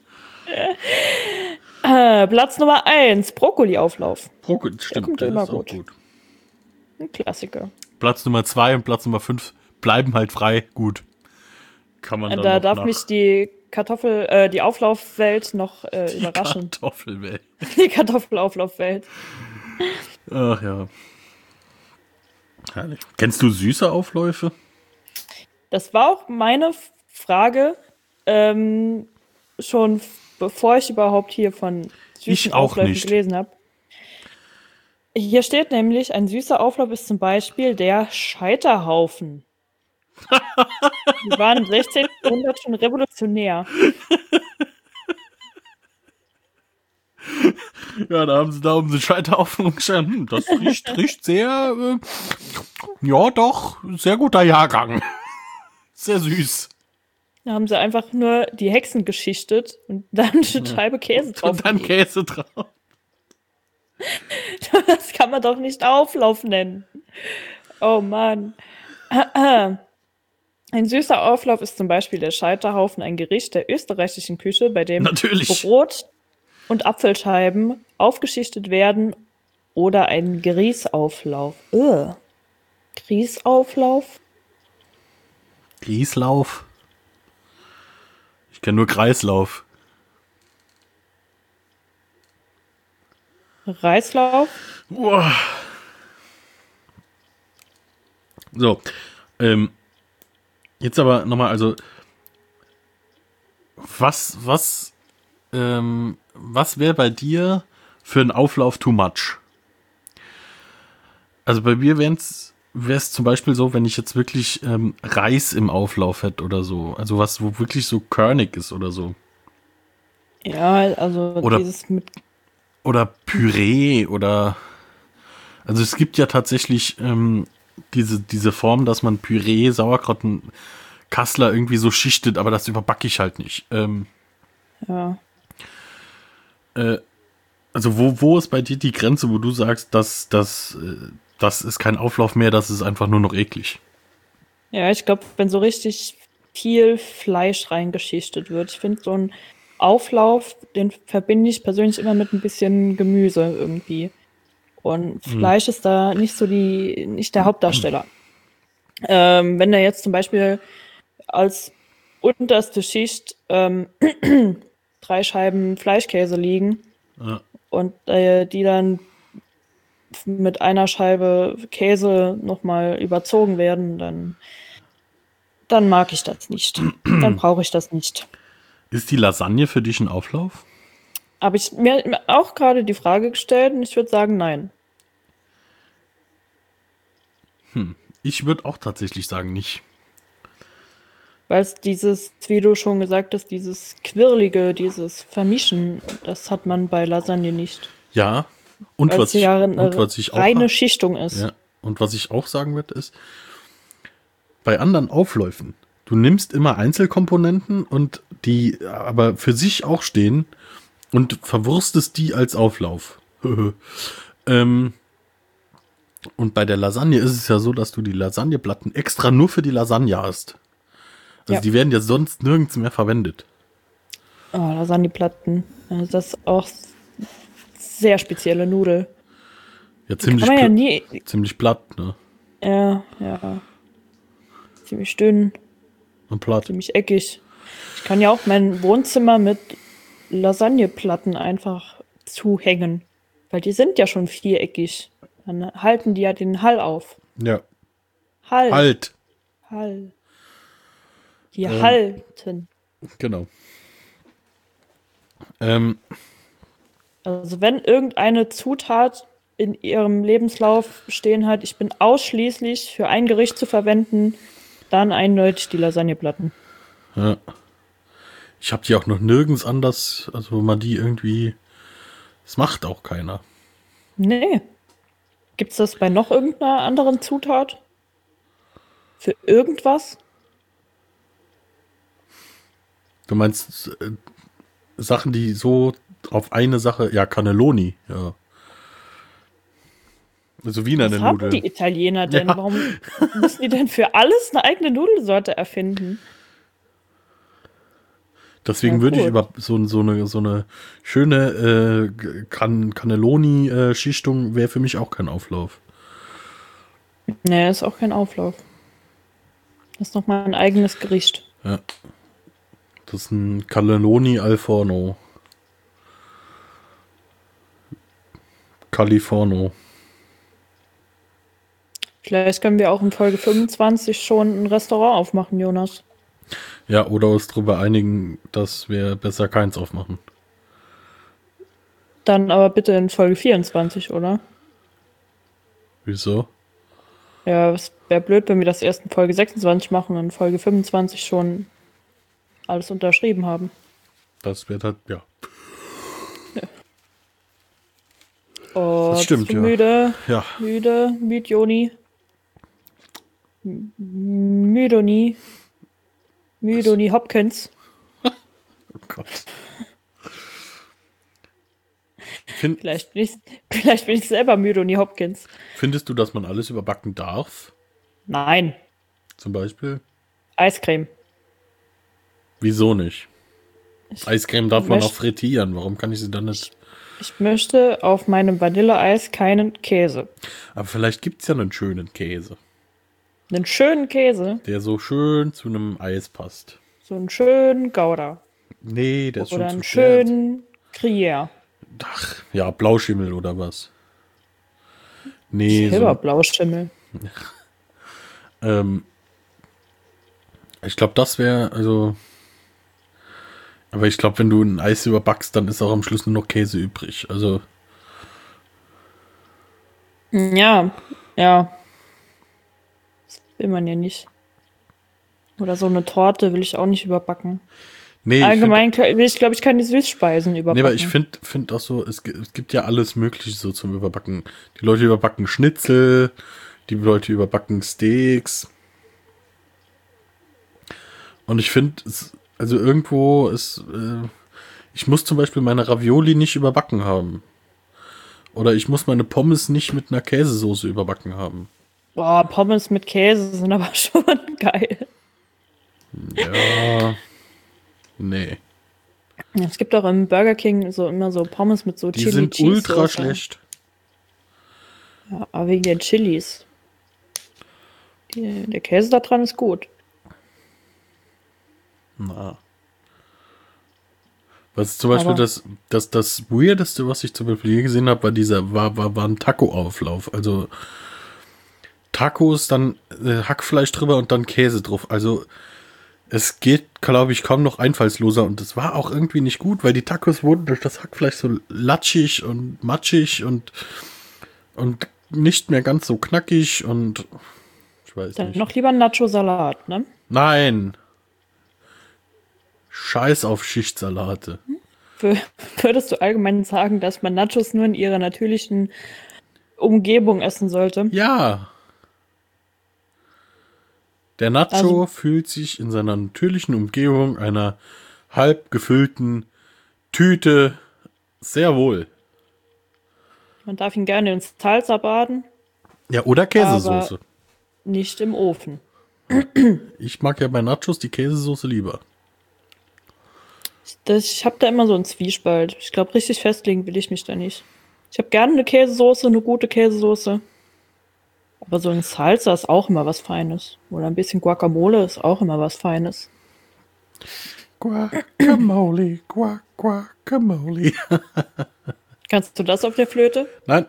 Äh, Platz Nummer eins, Brokkoli-Auflauf. Brokkoli, stimmt, der kommt der immer ist auch gut. gut. Ein Klassiker. Platz Nummer zwei und Platz Nummer fünf bleiben halt frei. Gut. Kann man dann Da noch darf nach mich die Kartoffel, äh, die Auflaufwelt noch äh, die überraschen. Kartoffelwelt. Die Kartoffelauflaufwelt. Ach ja. Herrlich. Kennst du süße Aufläufe? Das war auch meine Frage, ähm, schon f- bevor ich überhaupt hier von süßen Ich auch Aufläufen nicht. gelesen habe. Hier steht nämlich, ein süßer Auflauf ist zum Beispiel der Scheiterhaufen. Die waren im sechzehnten. Jahrhundert schon revolutionär. Ja, da haben sie da um den Scheiterhaufen umgestanden. Hm, das riecht, riecht sehr, äh, ja doch, sehr guter Jahrgang. Sehr süß. Da haben sie einfach nur die Hexen geschichtet und dann eine Scheibe Käse drauf. Und dann gelegt. Käse drauf. Das kann man doch nicht Auflauf nennen. Oh Mann. Ein süßer Auflauf ist zum Beispiel der Scheiterhaufen, ein Gericht der österreichischen Küche, bei dem Natürlich. Brot und Apfelscheiben aufgeschichtet werden oder ein Grießauflauf. Ugh. Grießauflauf? Grießlauf. Ich kenne nur Kreislauf. Reislauf? Uah. So, ähm, jetzt aber nochmal, also, was, was, ähm, was wäre bei dir für einen Auflauf too much? Also bei mir wäre es zum Beispiel so, wenn ich jetzt wirklich ähm, Reis im Auflauf hätte oder so, also was, wo wirklich so körnig ist oder so. Ja, also Oder- dieses mit. Oder Püree oder, also es gibt ja tatsächlich ähm, diese, diese Form, dass man Püree, Sauerkraut und Kassler irgendwie so schichtet, aber das überbacke ich halt nicht. Ähm, Ja. äh, also wo, wo ist bei dir die Grenze, wo du sagst, dass das, äh, das ist kein Auflauf mehr, das ist einfach nur noch eklig? Ja, ich glaube, wenn so richtig viel Fleisch reingeschichtet wird. Ich finde, so ein Auflauf, den verbinde ich persönlich immer mit ein bisschen Gemüse irgendwie. Und Fleisch ist da nicht so die, nicht der Hauptdarsteller. Ähm, wenn da jetzt zum Beispiel als unterste Schicht ähm, drei Scheiben Fleischkäse liegen Ja. und äh, die dann mit einer Scheibe Käse nochmal überzogen werden, dann, dann mag ich das nicht. Dann brauche ich das nicht. Ist die Lasagne für dich ein Auflauf? Habe ich mir auch gerade die Frage gestellt und ich würde sagen, nein. Ich würde auch tatsächlich sagen, nicht. Weil es dieses, wie du schon gesagt hast, dieses Quirlige, dieses Vermischen, das hat man bei Lasagne nicht. Ja. Und Weil was es ich, ja und eine was ich auch reine Schichtung ist. Ja, und was ich auch sagen würde, ist, bei anderen Aufläufen, du nimmst immer Einzelkomponenten und die aber für sich auch stehen und verwurstest die als Auflauf. ähm, und bei der Lasagne ist es ja so, dass du die Lasagneplatten extra nur für die Lasagne hast. Also Ja. die werden ja sonst nirgends mehr verwendet. Oh, Lasagneplatten. Also das ist auch sehr spezielle Nudel. Ja, ziemlich, Kann man ja pla- nie. ziemlich platt, ne? Ja, ja. Ziemlich dünn, Und platt. ziemlich eckig. Ich kann ja auch mein Wohnzimmer mit Lasagneplatten einfach zuhängen. Weil die sind ja schon viereckig. Dann halten die ja den Hall auf. Ja. Hall. Halt. Hall. Die Ähm. halten. Genau. Ähm, Also wenn irgendeine Zutat in ihrem Lebenslauf stehen hat, ich bin ausschließlich für ein Gericht zu verwenden, dann eindeutig die Lasagneplatten. ja. Ich habe die auch noch nirgends anders, also wo man die irgendwie, das macht auch keiner. Nee. Gibt's das bei noch irgendeiner anderen Zutat? Für irgendwas? Du meinst äh, Sachen, die so auf eine Sache, ja, Cannelloni, ja. Also Wiener Was eine haben Nudel. die Italiener denn? Ja. Warum müssen die denn für alles eine eigene Nudelsorte erfinden? Deswegen Ja, würde ich gut. über so, so, eine, so eine schöne äh, Can Cannelloni-Schichtung wäre für mich auch kein Auflauf. Nee, ist auch kein Auflauf. Das ist nochmal ein eigenes Gericht. Ja. Das ist ein Cannelloni al forno. Californo. Vielleicht können wir auch in Folge fünfundzwanzig schon ein Restaurant aufmachen, Jonas. Ja, oder uns darüber einigen, dass wir besser keins aufmachen. Dann aber bitte in Folge vierundzwanzig, oder? Wieso? Ja, es wäre blöd, wenn wir das erst in Folge sechsundzwanzig machen und in Folge fünfundzwanzig schon alles unterschrieben haben. Das wird halt, ja. Oh, Das stimmt, bist du ja. müde? Ja. Müde? Müd, Joni? M- Müdoni? Müdoni Hopkins? Oh Gott. Find, Vielleicht bin ich, vielleicht bin ich selber Müdoni Hopkins. findest du, dass man alles überbacken darf? Nein. Zum Beispiel? Eiscreme. Wieso nicht? Eiscreme darf man möcht- auch frittieren. Warum kann ich sie dann nicht? Ich möchte auf meinem Vanilleeis keinen Käse. Aber vielleicht gibt es ja einen schönen Käse, Einen schönen Käse. der so schön zu einem Eis passt. So einen schönen Gouda. Nee, der ist Oder schon einen zu schwer. schönen Gruyère. Ach, ja, Blauschimmel oder was? Nee, Selber so, Blauschimmel. ähm, ich glaube, das wäre, also, aber ich glaube, wenn du ein Eis überbackst, dann ist auch am Schluss nur noch Käse übrig. Also, Ja, ja. Das will man ja nicht. Oder so eine Torte will ich auch nicht überbacken. nee, Allgemein will ich, glaube ich, keine Süßspeisen ich find, überbacken. nee, aber ich finde find auch so, es, gi- es gibt ja alles Mögliche so zum Überbacken. Die Leute überbacken Schnitzel, die Leute überbacken Steaks. Und ich finde, also irgendwo ist, äh, ich muss zum Beispiel meine Ravioli nicht überbacken haben. Oder ich muss meine Pommes nicht mit einer Käsesoße überbacken haben. Boah, Pommes mit Käse sind aber schon geil. Ja. Nee. Es gibt auch im Burger King so immer so Pommes mit so Die Chili sind Cheese ultra Soße. schlecht. Ja, aber wegen den Chilis. Die, der Käse da dran ist gut. Na. Was ist zum Beispiel Aber- das, das, das Weirdeste, was ich zum Beispiel hier gesehen habe, war dieser, war, war, war ein Taco-Auflauf. Also Tacos, dann äh, Hackfleisch drüber und dann Käse drauf. Also es geht, glaube ich, kaum noch einfallsloser und das war auch irgendwie nicht gut, weil die Tacos wurden durch das Hackfleisch so latschig und matschig und, und nicht mehr ganz so knackig und ich weiß Dann nicht. noch lieber Nacho-Salat, ne? Nein. Scheiß auf Schichtsalate. Wür- Würdest du allgemein sagen, dass man Nachos nur in ihrer natürlichen Umgebung essen sollte? Ja. Der Nacho Also- fühlt sich in seiner natürlichen Umgebung einer halb gefüllten Tüte sehr wohl. Man darf ihn gerne ins Salsa baden, Ja, oder Käsesoße. nicht im Ofen. Ich mag ja bei Nachos die Käsesoße lieber. Das, ich habe da immer so einen Zwiespalt. Ich glaube, richtig festlegen will ich mich da nicht. Ich habe gerne eine Käsesoße, eine gute Käsesoße. Aber so ein Salsa ist auch immer was Feines. Oder ein bisschen Guacamole ist auch immer was Feines. Guacamole, guac, guacamole. Kannst du das auf der Flöte? Nein,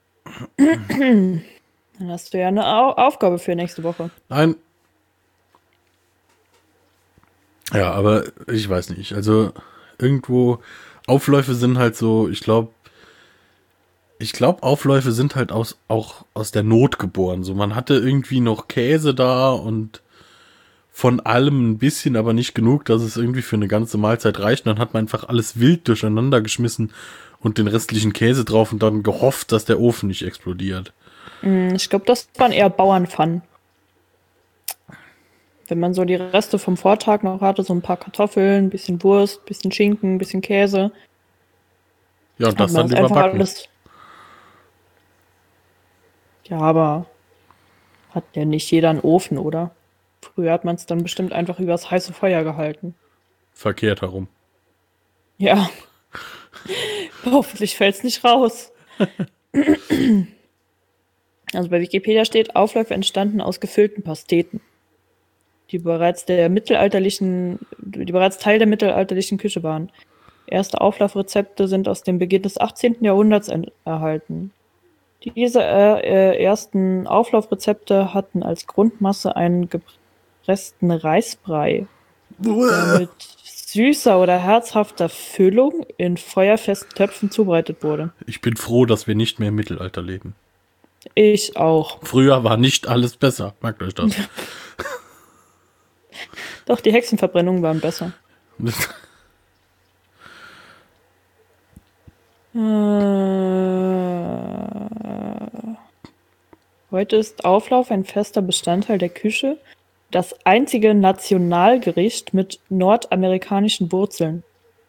Dann hast du ja eine Au Aufgabe für nächste Woche. nein. Ja, aber ich weiß nicht. Also irgendwo Aufläufe sind halt so, ich glaube, ich glaube, Aufläufe sind halt aus, auch aus der Not geboren. So, man hatte irgendwie noch Käse da und von allem ein bisschen, aber nicht genug, dass es irgendwie für eine ganze Mahlzeit reicht. Und dann hat man einfach alles wild durcheinander geschmissen und den restlichen Käse drauf und dann gehofft, dass der Ofen nicht explodiert. Hm, Ich glaube, das waren eher Bauernpfannen. Wenn man so die Reste vom Vortag noch hatte, so ein paar Kartoffeln, ein bisschen Wurst, ein bisschen Schinken, ein bisschen Käse, Ja, und hat das man dann das einfach überbacken. alles. Ja, aber hat ja nicht jeder einen Ofen, oder? Früher hat man es dann bestimmt einfach übers heiße Feuer gehalten. Verkehrt herum. Ja. Hoffentlich fällt es nicht raus. Also bei Wikipedia steht, Aufläufe entstanden aus gefüllten Pasteten, die bereits der mittelalterlichen, die bereits Teil der mittelalterlichen Küche waren. Erste Auflaufrezepte sind aus dem Beginn des achtzehnten Jahrhunderts en- erhalten. Diese äh, äh, ersten Auflaufrezepte hatten als Grundmasse einen gepressten Reisbrei, der mit süßer oder herzhafter Füllung in feuerfesten Töpfen zubereitet wurde. Ich bin froh, dass wir nicht mehr im Mittelalter leben. Ich auch. Früher war nicht alles besser. Merkt euch das. Doch, die Hexenverbrennungen waren besser. Äh, heute ist Auflauf ein fester Bestandteil der Küche, das einzige Nationalgericht mit nordamerikanischen Wurzeln.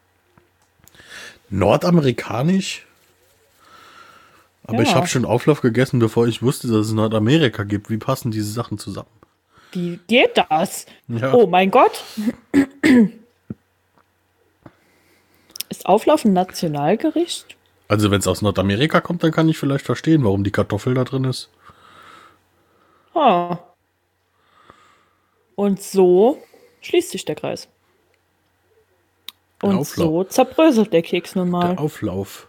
Nordamerikanisch? Aber Ja. ich habe schon Auflauf gegessen, bevor ich wusste, dass es Nordamerika gibt. Wie passen diese Sachen zusammen? Wie geht das? Ja. Oh mein Gott. Ist Auflauf ein Nationalgericht? Also wenn es aus Nordamerika kommt, dann kann ich vielleicht verstehen, warum die Kartoffel da drin ist. Ah. Und so schließt sich der Kreis. Der Und Auflauf. so zerbröselt der Keks nun mal. Der Auflauf.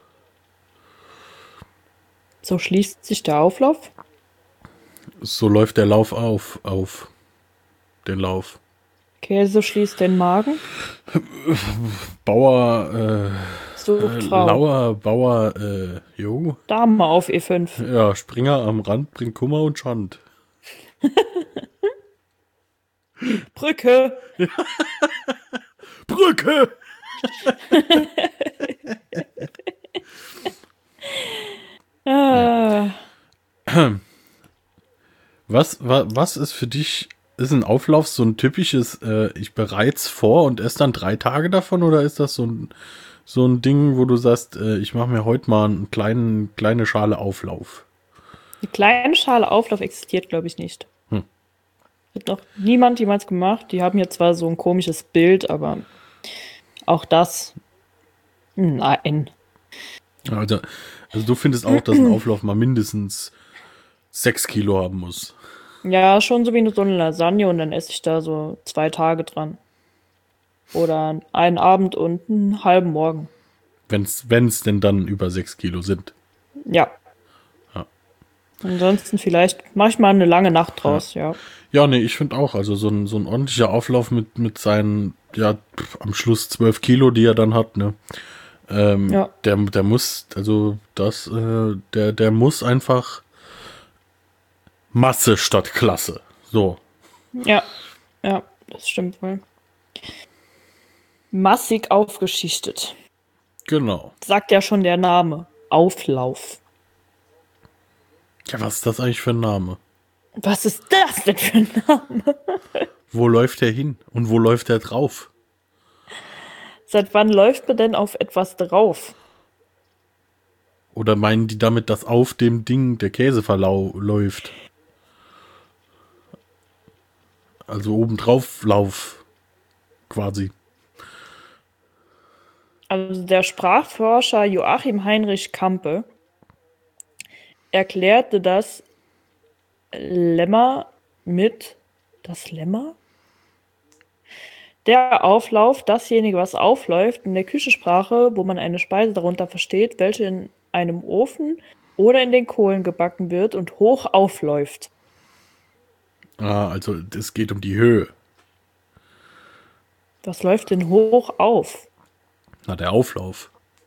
So schließt sich der Auflauf. So läuft der Lauf auf, auf den Lauf. Käse schließt den Magen. Bauer, äh, Sucht äh, Frau. Lauer, Bauer, äh, jo. Dame auf E fünf. Ja, Springer am Rand bringt Kummer und Schand. Brücke. Brücke! Äh, Was, wa, was ist für dich, ist ein Auflauf so ein typisches, äh, ich bereit's vor und esse dann drei Tage davon, oder ist das so ein, so ein Ding, wo du sagst, äh, ich mache mir heute mal einen kleinen, kleine Schale Auflauf? eine kleine Schale Auflauf existiert, glaube ich, nicht. Hm. Hat noch niemand jemals gemacht. Die haben hier zwar so ein komisches Bild, aber auch das. Nein. Also, also du findest auch, dass ein Auflauf mal mindestens sechs Kilo haben muss. Ja, schon so wie so eine Lasagne und dann esse ich da so zwei Tage dran. Oder einen Abend und einen halben Morgen. Wenn's, wenn's denn dann über sechs Kilo sind. Ja. Ja. Ansonsten vielleicht mache ich mal eine lange Nacht draus, ja. Ja, nee, ich finde auch, also so ein, so ein ordentlicher Auflauf mit, mit seinen, ja, pf, am Schluss zwölf Kilo, die er dann hat, ne? Ähm, Ja. der, der muss, also das, äh, der, der muss einfach Masse statt Klasse. So. Ja, ja, das stimmt wohl. Massig aufgeschichtet. Genau. Sagt ja schon der Name. Auflauf. Ja, was ist das eigentlich für ein Name? Was ist das denn für ein Name? Wo läuft der hin? Und wo läuft der drauf? Seit wann läuft man denn auf etwas drauf? Oder meinen die damit, dass auf dem Ding der Käse verläuft? Also obendrauf Lauf. Quasi. Also der Sprachforscher Joachim Heinrich Campe erklärte das Lemma mit das Lemma? Der Auflauf, dasjenige, was aufläuft, in der Küchensprache, wo man eine Speise darunter versteht, welche in einem Ofen oder in den Kohlen gebacken wird und hoch aufläuft. Ah, also es geht um die Höhe. Was läuft denn hoch auf? Na, der Auflauf.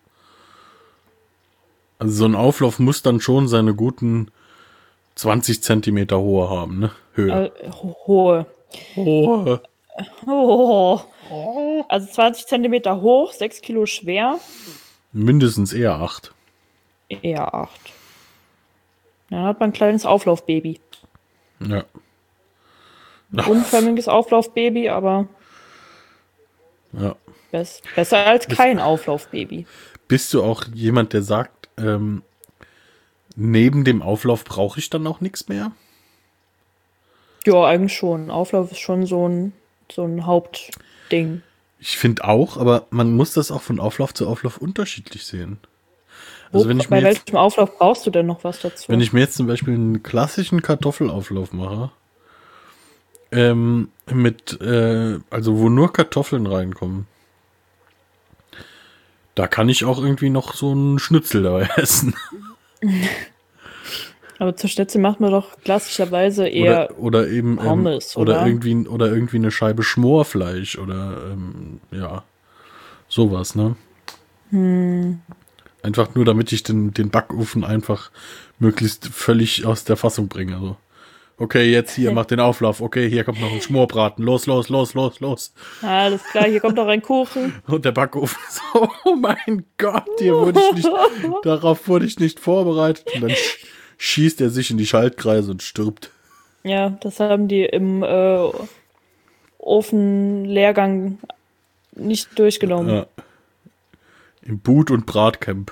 Also so ein Auflauf muss dann schon seine guten zwanzig Zentimeter Hohe haben, ne? Höhe. Äh, ho hohe. Hohe. Oh. Also zwanzig Zentimeter hoch, sechs Kilo schwer, Mindestens eher acht. eher acht. Dann hat man ein kleines Auflaufbaby. Ja. Ein unförmiges Auflaufbaby, aber Ja. best besser als kein Auflaufbaby. Bist du auch jemand, der sagt, ähm, neben dem Auflauf brauche ich dann auch nichts mehr? Ja, eigentlich schon. Auflauf ist schon so ein, so ein Hauptding. Ich finde auch, aber man muss das auch von Auflauf zu Auflauf unterschiedlich sehen. Also Wo, wenn ich bei mir jetzt, welchem Auflauf brauchst du denn noch was dazu? wenn ich mir jetzt zum Beispiel einen klassischen Kartoffelauflauf mache, ähm, mit, äh, also wo nur Kartoffeln reinkommen, da kann ich auch irgendwie noch so einen Schnitzel dabei essen. Aber zur Schnitzel macht man doch klassischerweise eher Oder, oder eben, ähm, Pommes, oder oder? irgendwie, oder irgendwie eine Scheibe Schmorfleisch oder, ähm, ja, sowas, ne? Hm. Einfach nur, damit ich den, den Backofen einfach möglichst völlig aus der Fassung bringe. Also, okay, jetzt hier, mach den Auflauf. Okay, hier kommt noch ein Schmorbraten. Los, los, los, los, los. Alles klar, hier kommt noch ein Kuchen. Und der Backofen so, oh mein Gott, hier wurde ich nicht, darauf wurde ich nicht vorbereitet. Und dann sch schießt er sich in die Schaltkreise und stirbt. Ja, das haben die im äh, Ofenlehrgang nicht durchgenommen. Ja. Im Boot- und Bratcamp.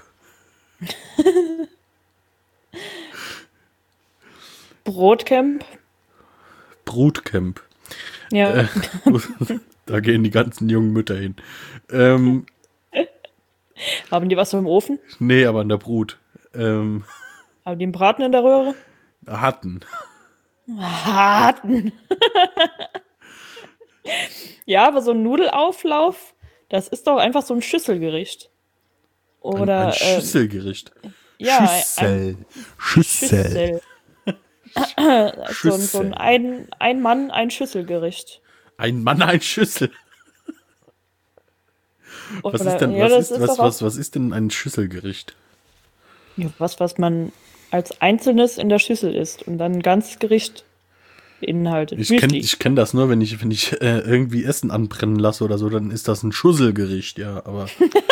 Brotcamp? Brutcamp. Ja. Äh, da gehen die ganzen jungen Mütter hin. Ähm, Haben die was so im Ofen? nee, aber in der Brut. Ähm, Haben die einen Braten in der Röhre? hatten. Hatten. Ja, aber so ein Nudelauflauf, das ist doch einfach so ein Schüsselgericht. Oder ein, ein ähm, Schüsselgericht. ja, Schüssel. ein Schüssel. Schüssel. So, ein- so Schüssel. ein, ein ein Mann, ein Schüsselgericht. Ein Mann, ein Schüssel. Was Oder, ist denn, ja, was das ist, ist was, doch auch was, was ist denn ein Schüsselgericht? ja, was, was man als Einzelnes in der Schüssel isst und dann ein ganzes Gericht beinhaltet. Ich kenne Müsli. ich kenn das nur, wenn ich, wenn ich äh, irgendwie Essen anbrennen lasse oder so, dann ist das ein Schusselgericht, ja, aber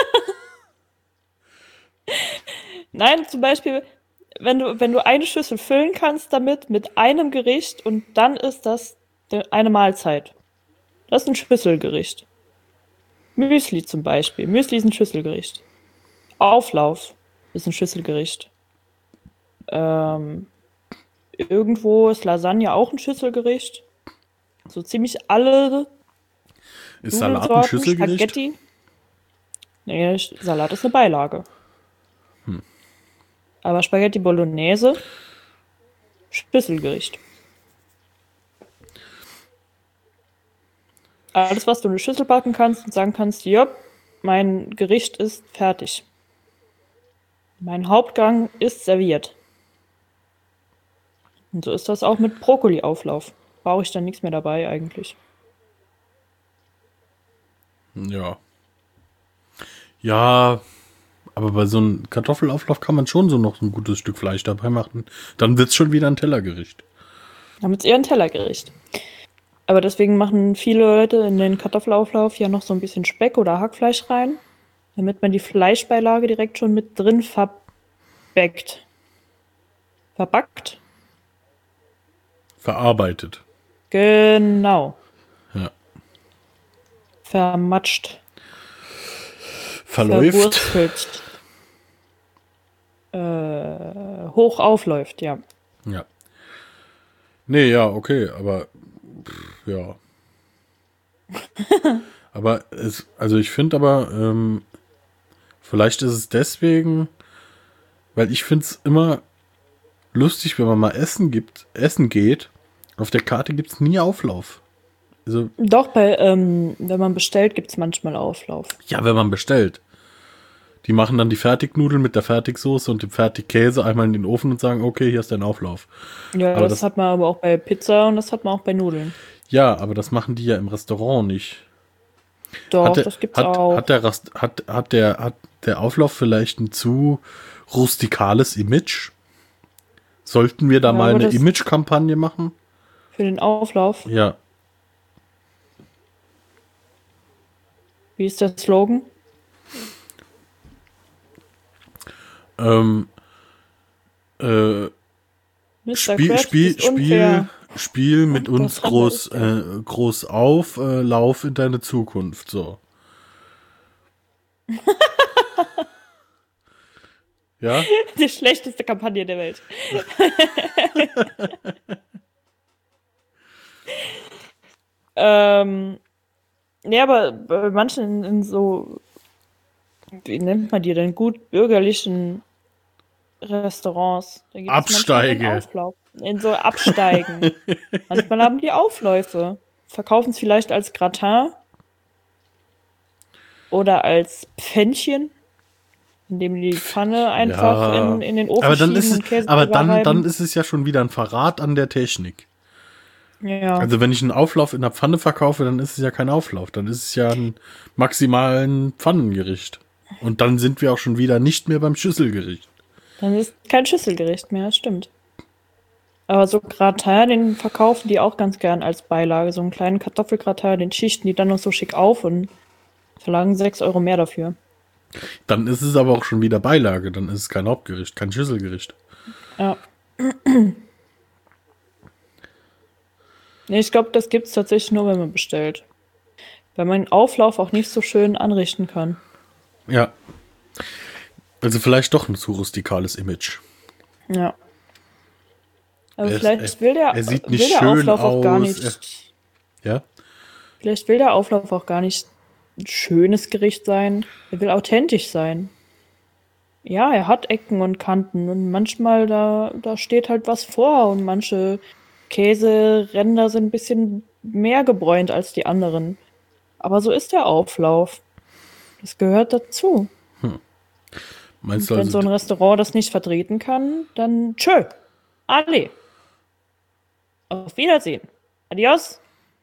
Nein, zum Beispiel, wenn du, wenn du eine Schüssel füllen kannst damit, mit einem Gericht und dann ist das de- eine Mahlzeit. Das ist ein Schüsselgericht. Müsli zum Beispiel. Müsli ist ein Schüsselgericht. Auflauf ist ein Schüsselgericht. Ähm, irgendwo ist Lasagne auch ein Schüsselgericht. So ziemlich alle ist Salat ein Nudelsorten, Schüsselgericht? Spaghetti. Nee, Salat ist eine Beilage. Hm. Aber Spaghetti Bolognese, Schüsselgericht. Alles, was du in eine Schüssel packen kannst und sagen kannst, ja, mein Gericht ist fertig. Mein Hauptgang ist serviert. Und so ist das auch mit Brokkoli-Auflauf. Brauche ich dann nichts mehr dabei eigentlich. Ja. Ja, aber bei so einem Kartoffelauflauf kann man schon so noch ein gutes Stück Fleisch dabei machen. Dann wird's schon wieder ein Tellergericht. Damit ist eher ein Tellergericht. Aber deswegen machen viele Leute in den Kartoffelauflauf ja noch so ein bisschen Speck oder Hackfleisch rein, damit man die Fleischbeilage direkt schon mit drin verbeckt. Verbackt? Verarbeitet. Genau. Ja. Vermatscht. Verläuft. Verwurzelt. Äh, hoch aufläuft, ja. Ja. Nee, ja, okay, aber pff, ja. Aber es, also ich finde aber, ähm, vielleicht ist es deswegen, weil ich finde es immer lustig, wenn man mal essen gibt, essen geht. Auf der Karte gibt es nie Auflauf. Also, Doch, bei, ähm, wenn man bestellt, gibt es manchmal Auflauf. ja, wenn man bestellt. Die machen dann die Fertignudeln mit der Fertigsoße und dem Fertigkäse einmal in den Ofen und sagen, okay, hier ist dein Auflauf. Ja, Aber das, das- hat man aber auch bei Pizza und das hat man auch bei Nudeln. Ja, aber das machen die ja im Restaurant nicht. Doch, Hat der, das gibt's hat, auch. Hat der, Rast, hat, hat, der, hat der Auflauf vielleicht ein zu rustikales Image? Sollten wir da Ja, mal aber eine das- Image-Kampagne machen? Für den Auflauf. Ja. Wie ist der Slogan? Ähm, äh, Mister Spiel, Krabs Spiel, ist unfair. Spiel, Spiel mit Und uns das andere groß, ist der. äh, groß auf, äh, Lauf in deine Zukunft, so. Ja? Die schlechteste Kampagne der Welt. ähm, ja, aber bei manchen in, in so, wie nennt man die denn, gut bürgerlichen Restaurants, da gibt es manchmal einen Absteige. Auflauf. In so Absteigen. Manchmal haben die Aufläufe. Verkaufen es vielleicht als Gratin oder als Pfännchen, indem die die Pfanne einfach Ja. in, in den Ofen Aber dann schieben ist es, und Käse aber drüber dann, reiben. dann ist es ja schon wieder ein Verrat an der Technik. Ja. Also wenn ich einen Auflauf in der Pfanne verkaufe, dann ist es ja kein Auflauf. Dann ist es ja ein maximalen Pfannengericht. Und dann sind wir auch schon wieder nicht mehr beim Schüsselgericht. Dann ist kein Schüsselgericht mehr, das stimmt. Aber so Gratin, den verkaufen die auch ganz gern als Beilage. So einen kleinen Kartoffelgratin, den schichten die dann noch so schick auf und verlangen sechs Euro mehr dafür. Dann ist es aber auch schon wieder Beilage. Dann ist es kein Hauptgericht, kein Schüsselgericht. Ja. Nee, ich glaube, das gibt es tatsächlich nur, wenn man bestellt. Weil man den Auflauf auch nicht so schön anrichten kann. Ja. Also vielleicht doch ein zu rustikales Image. Ja. Aber Er ist- vielleicht er- will der, er sieht will nicht der schön Auflauf auch gar aus, nicht. Ja? Vielleicht will der Auflauf auch gar nicht ein schönes Gericht sein. Er will authentisch sein. Ja, er hat Ecken und Kanten und manchmal da, da steht halt was vor und manche Käseränder sind ein bisschen mehr gebräunt als die anderen. Aber so ist der Auflauf. Das gehört dazu. Meinst Und du wenn so ein also, Restaurant das nicht vertreten kann, dann tschö. Alle. Auf Wiedersehen. Adios.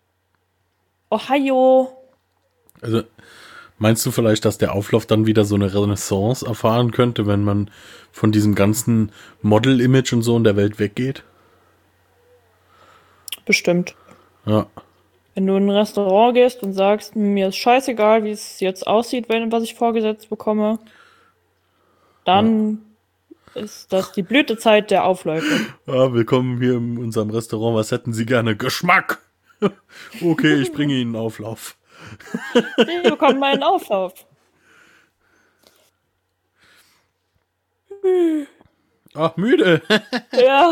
Ohio. also meinst du vielleicht, dass der Auflauf dann wieder so eine Renaissance erfahren könnte, wenn man von diesem ganzen Model-Image und so in der Welt weggeht? Bestimmt. Ja. Wenn du in ein Restaurant gehst und sagst, mir ist scheißegal, wie es jetzt aussieht, wenn was ich vorgesetzt bekomme, dann ist das die Blütezeit der Aufläufe. Ah, willkommen hier in unserem Restaurant. Was hätten Sie gerne? Geschmack! Okay, ich bringe Ihnen einen Auflauf. Die bekommen meinen Auflauf. Ach, müde. Ja,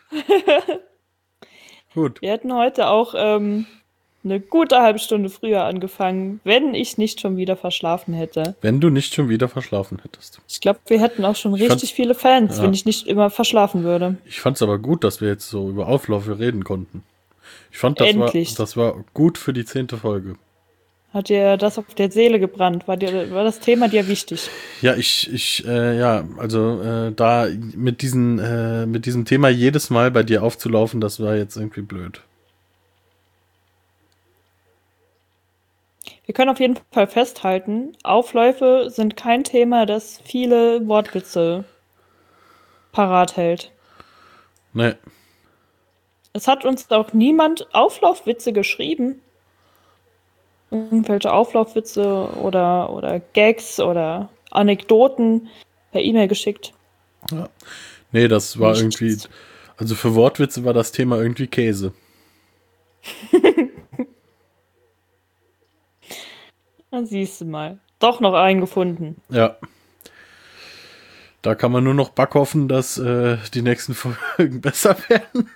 Gut. wir hätten heute auch ähm, eine gute halbe Stunde früher angefangen, wenn ich nicht schon wieder verschlafen hätte. Wenn du nicht schon wieder verschlafen hättest. Ich glaube, wir hätten auch schon Ich richtig fand- viele Fans, ja. wenn ich nicht immer verschlafen würde. Ich fand es aber gut, dass wir jetzt so über Aufläufe reden konnten. Ich fand, das war, Endlich. das war gut für die zehnte Folge. Hat dir das auf der Seele gebrannt? War, dir, war das Thema dir wichtig? Ja, ich, ich, äh, ja, also äh, da mit diesen, äh, mit diesem Thema jedes Mal bei dir aufzulaufen, das war jetzt irgendwie blöd. Wir können auf jeden Fall festhalten, Aufläufe sind kein Thema, das viele Wortwitze parat hält. Ne, Es hat uns auch niemand Auflaufwitze geschrieben. Irgendwelche Auflaufwitze oder, oder Gags oder Anekdoten per E-Mail geschickt. nee, das war Nichts. irgendwie, also für Wortwitze war das Thema irgendwie Käse. Dann siehst du mal. Doch noch einen gefunden. Ja. Da kann man nur noch Back hoffen, dass äh, die nächsten Folgen besser werden.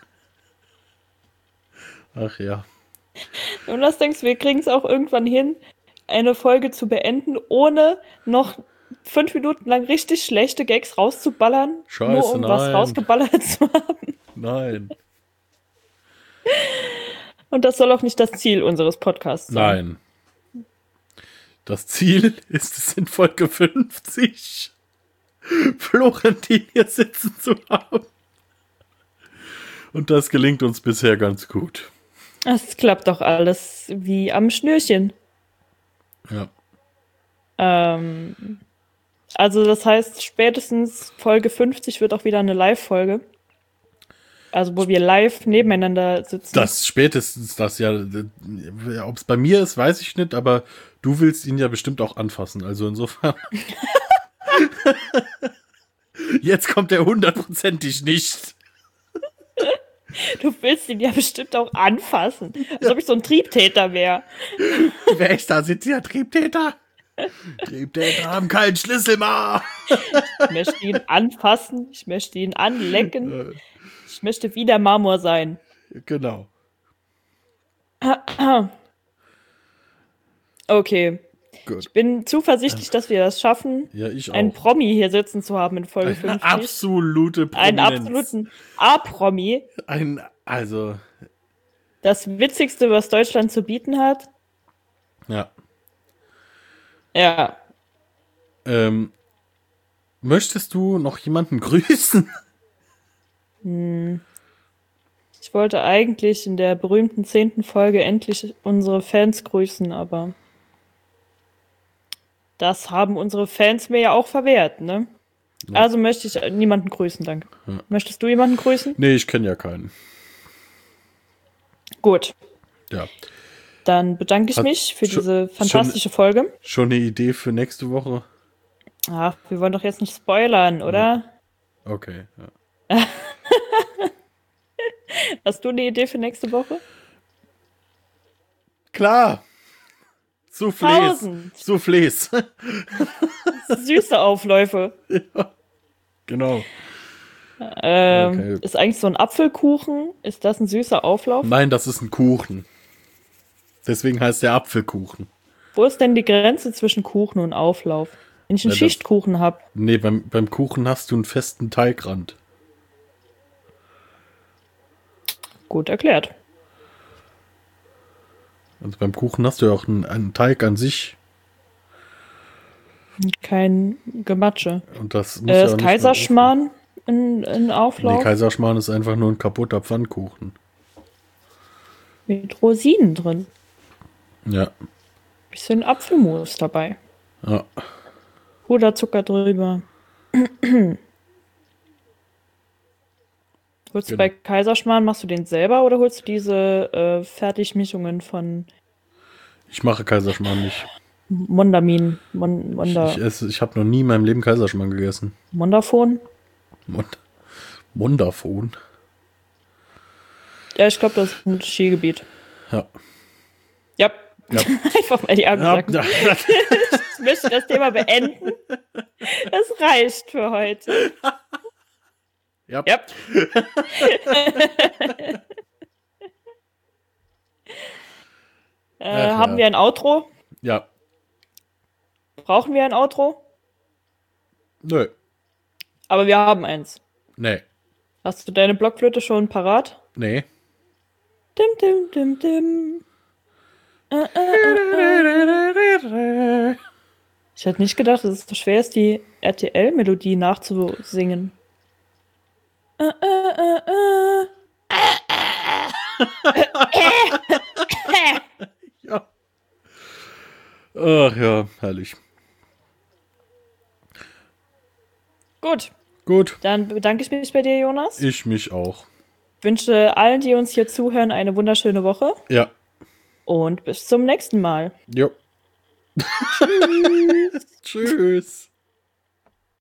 Ach ja. Und was denkst du, wir kriegen es auch irgendwann hin, eine Folge zu beenden, ohne noch fünf Minuten lang richtig schlechte Gags rauszuballern? Scheiße, nur um was nein. rausgeballert zu haben. Nein. Und das soll auch nicht das Ziel unseres Podcasts sein. Nein. Das Ziel ist es in Folge fünfzig, Florentin hier sitzen zu haben. Und das gelingt uns bisher ganz gut. Das klappt doch alles wie am Schnürchen. Ja. Ähm, also das heißt, spätestens Folge fünfzig wird auch wieder eine Live-Folge. Also wo wir live nebeneinander sitzen. Das spätestens das ja. Ob es bei mir ist, weiß ich nicht, aber du willst ihn ja bestimmt auch anfassen. Also insofern. Jetzt kommt er hundertprozentig nicht. Du willst ihn ja bestimmt auch anfassen. Als ob ich so ein Triebtäter wäre. Wer ist da? Sind Sie der Triebtäter? Triebtäter haben keinen Schlüssel mehr. Ich möchte ihn anfassen, ich möchte ihn anlecken. Ich möchte wie der Marmor sein. Genau. Okay. Gut. Ich bin zuversichtlich, dass wir das schaffen, Ja, ich auch. einen Promi hier sitzen zu haben in Folge Eine fünfzig. absolute Einen Prominenz. absoluten A-Promi. Ein, also, Das Witzigste, was Deutschland zu bieten hat. ja. Ja. Ähm, möchtest du noch jemanden grüßen? Hm. Ich wollte eigentlich in der berühmten zehnten Folge endlich unsere Fans grüßen, aber das haben unsere Fans mir ja auch verwehrt, ne? Ja. Also möchte ich niemanden grüßen, danke. Ja. Möchtest du jemanden grüßen? Nee, ich kenne ja keinen. Gut. Ja. Dann bedanke ich Hat mich für schon- diese fantastische Folge. Schon eine Idee für nächste Woche? Ach, wir wollen doch jetzt nicht spoilern, oder? Okay. Ja. Hast du eine Idee für nächste Woche? Klar. Soufflés. Tausend. Soufflés. Süße Aufläufe. Genau. Ähm, Okay. Ist eigentlich so ein Apfelkuchen? Ist das ein süßer Auflauf? Nein, das ist ein Kuchen. Deswegen heißt der Apfelkuchen. Wo ist denn die Grenze zwischen Kuchen und Auflauf? Wenn ich einen Ja, das- Schichtkuchen habe. Nee, beim, beim Kuchen hast du einen festen Teigrand. Gut erklärt. Also beim Kuchen hast du ja auch einen, einen Teig an sich. Kein Gematsche. Und das muss Äh, ja auch ist nicht mal Kaiserschmarrn ein, ein aufgehen. Auflauf? Nee, Kaiserschmarrn ist einfach nur ein kaputter Pfannkuchen. Mit Rosinen drin. Ja. Bisschen Apfelmus dabei. Ja. Puderzucker drüber. Holst du Genau. bei Kaiserschmarrn, machst du den selber oder holst du diese äh, Fertigmischungen von Ich mache Kaiserschmarrn nicht. Mondamin? Mon, Ich, Monda, ich, esse- ich habe noch nie in meinem Leben Kaiserschmarrn gegessen. Mondafon? Mond Mondafon. Ja, ich glaube, das ist ein Skigebiet. Ja. Ja. Ja. Einfach mal die Augen Ja, sagen. ja. Ich möchte das Thema beenden. Das reicht für heute. Ja. Ja. äh, Ach ja. haben wir ein Outro? Ja. Brauchen wir ein Outro? Nö. Aber wir haben eins. Nee. Hast du deine Blockflöte schon parat? Nee. Dim, dim, dim, dim. Äh, äh, äh, äh. Ich hätte nicht gedacht, dass es so schwer ist, die R T L-Melodie nachzusingen. Äh, äh, äh, äh. Ja. Ach ja, herrlich. Gut, Gut. dann bedanke ich mich bei dir, Jonas. Ich mich auch. Wünsche allen, die uns hier zuhören, eine wunderschöne Woche Ja. und bis zum nächsten Mal. Jo. Tschüss.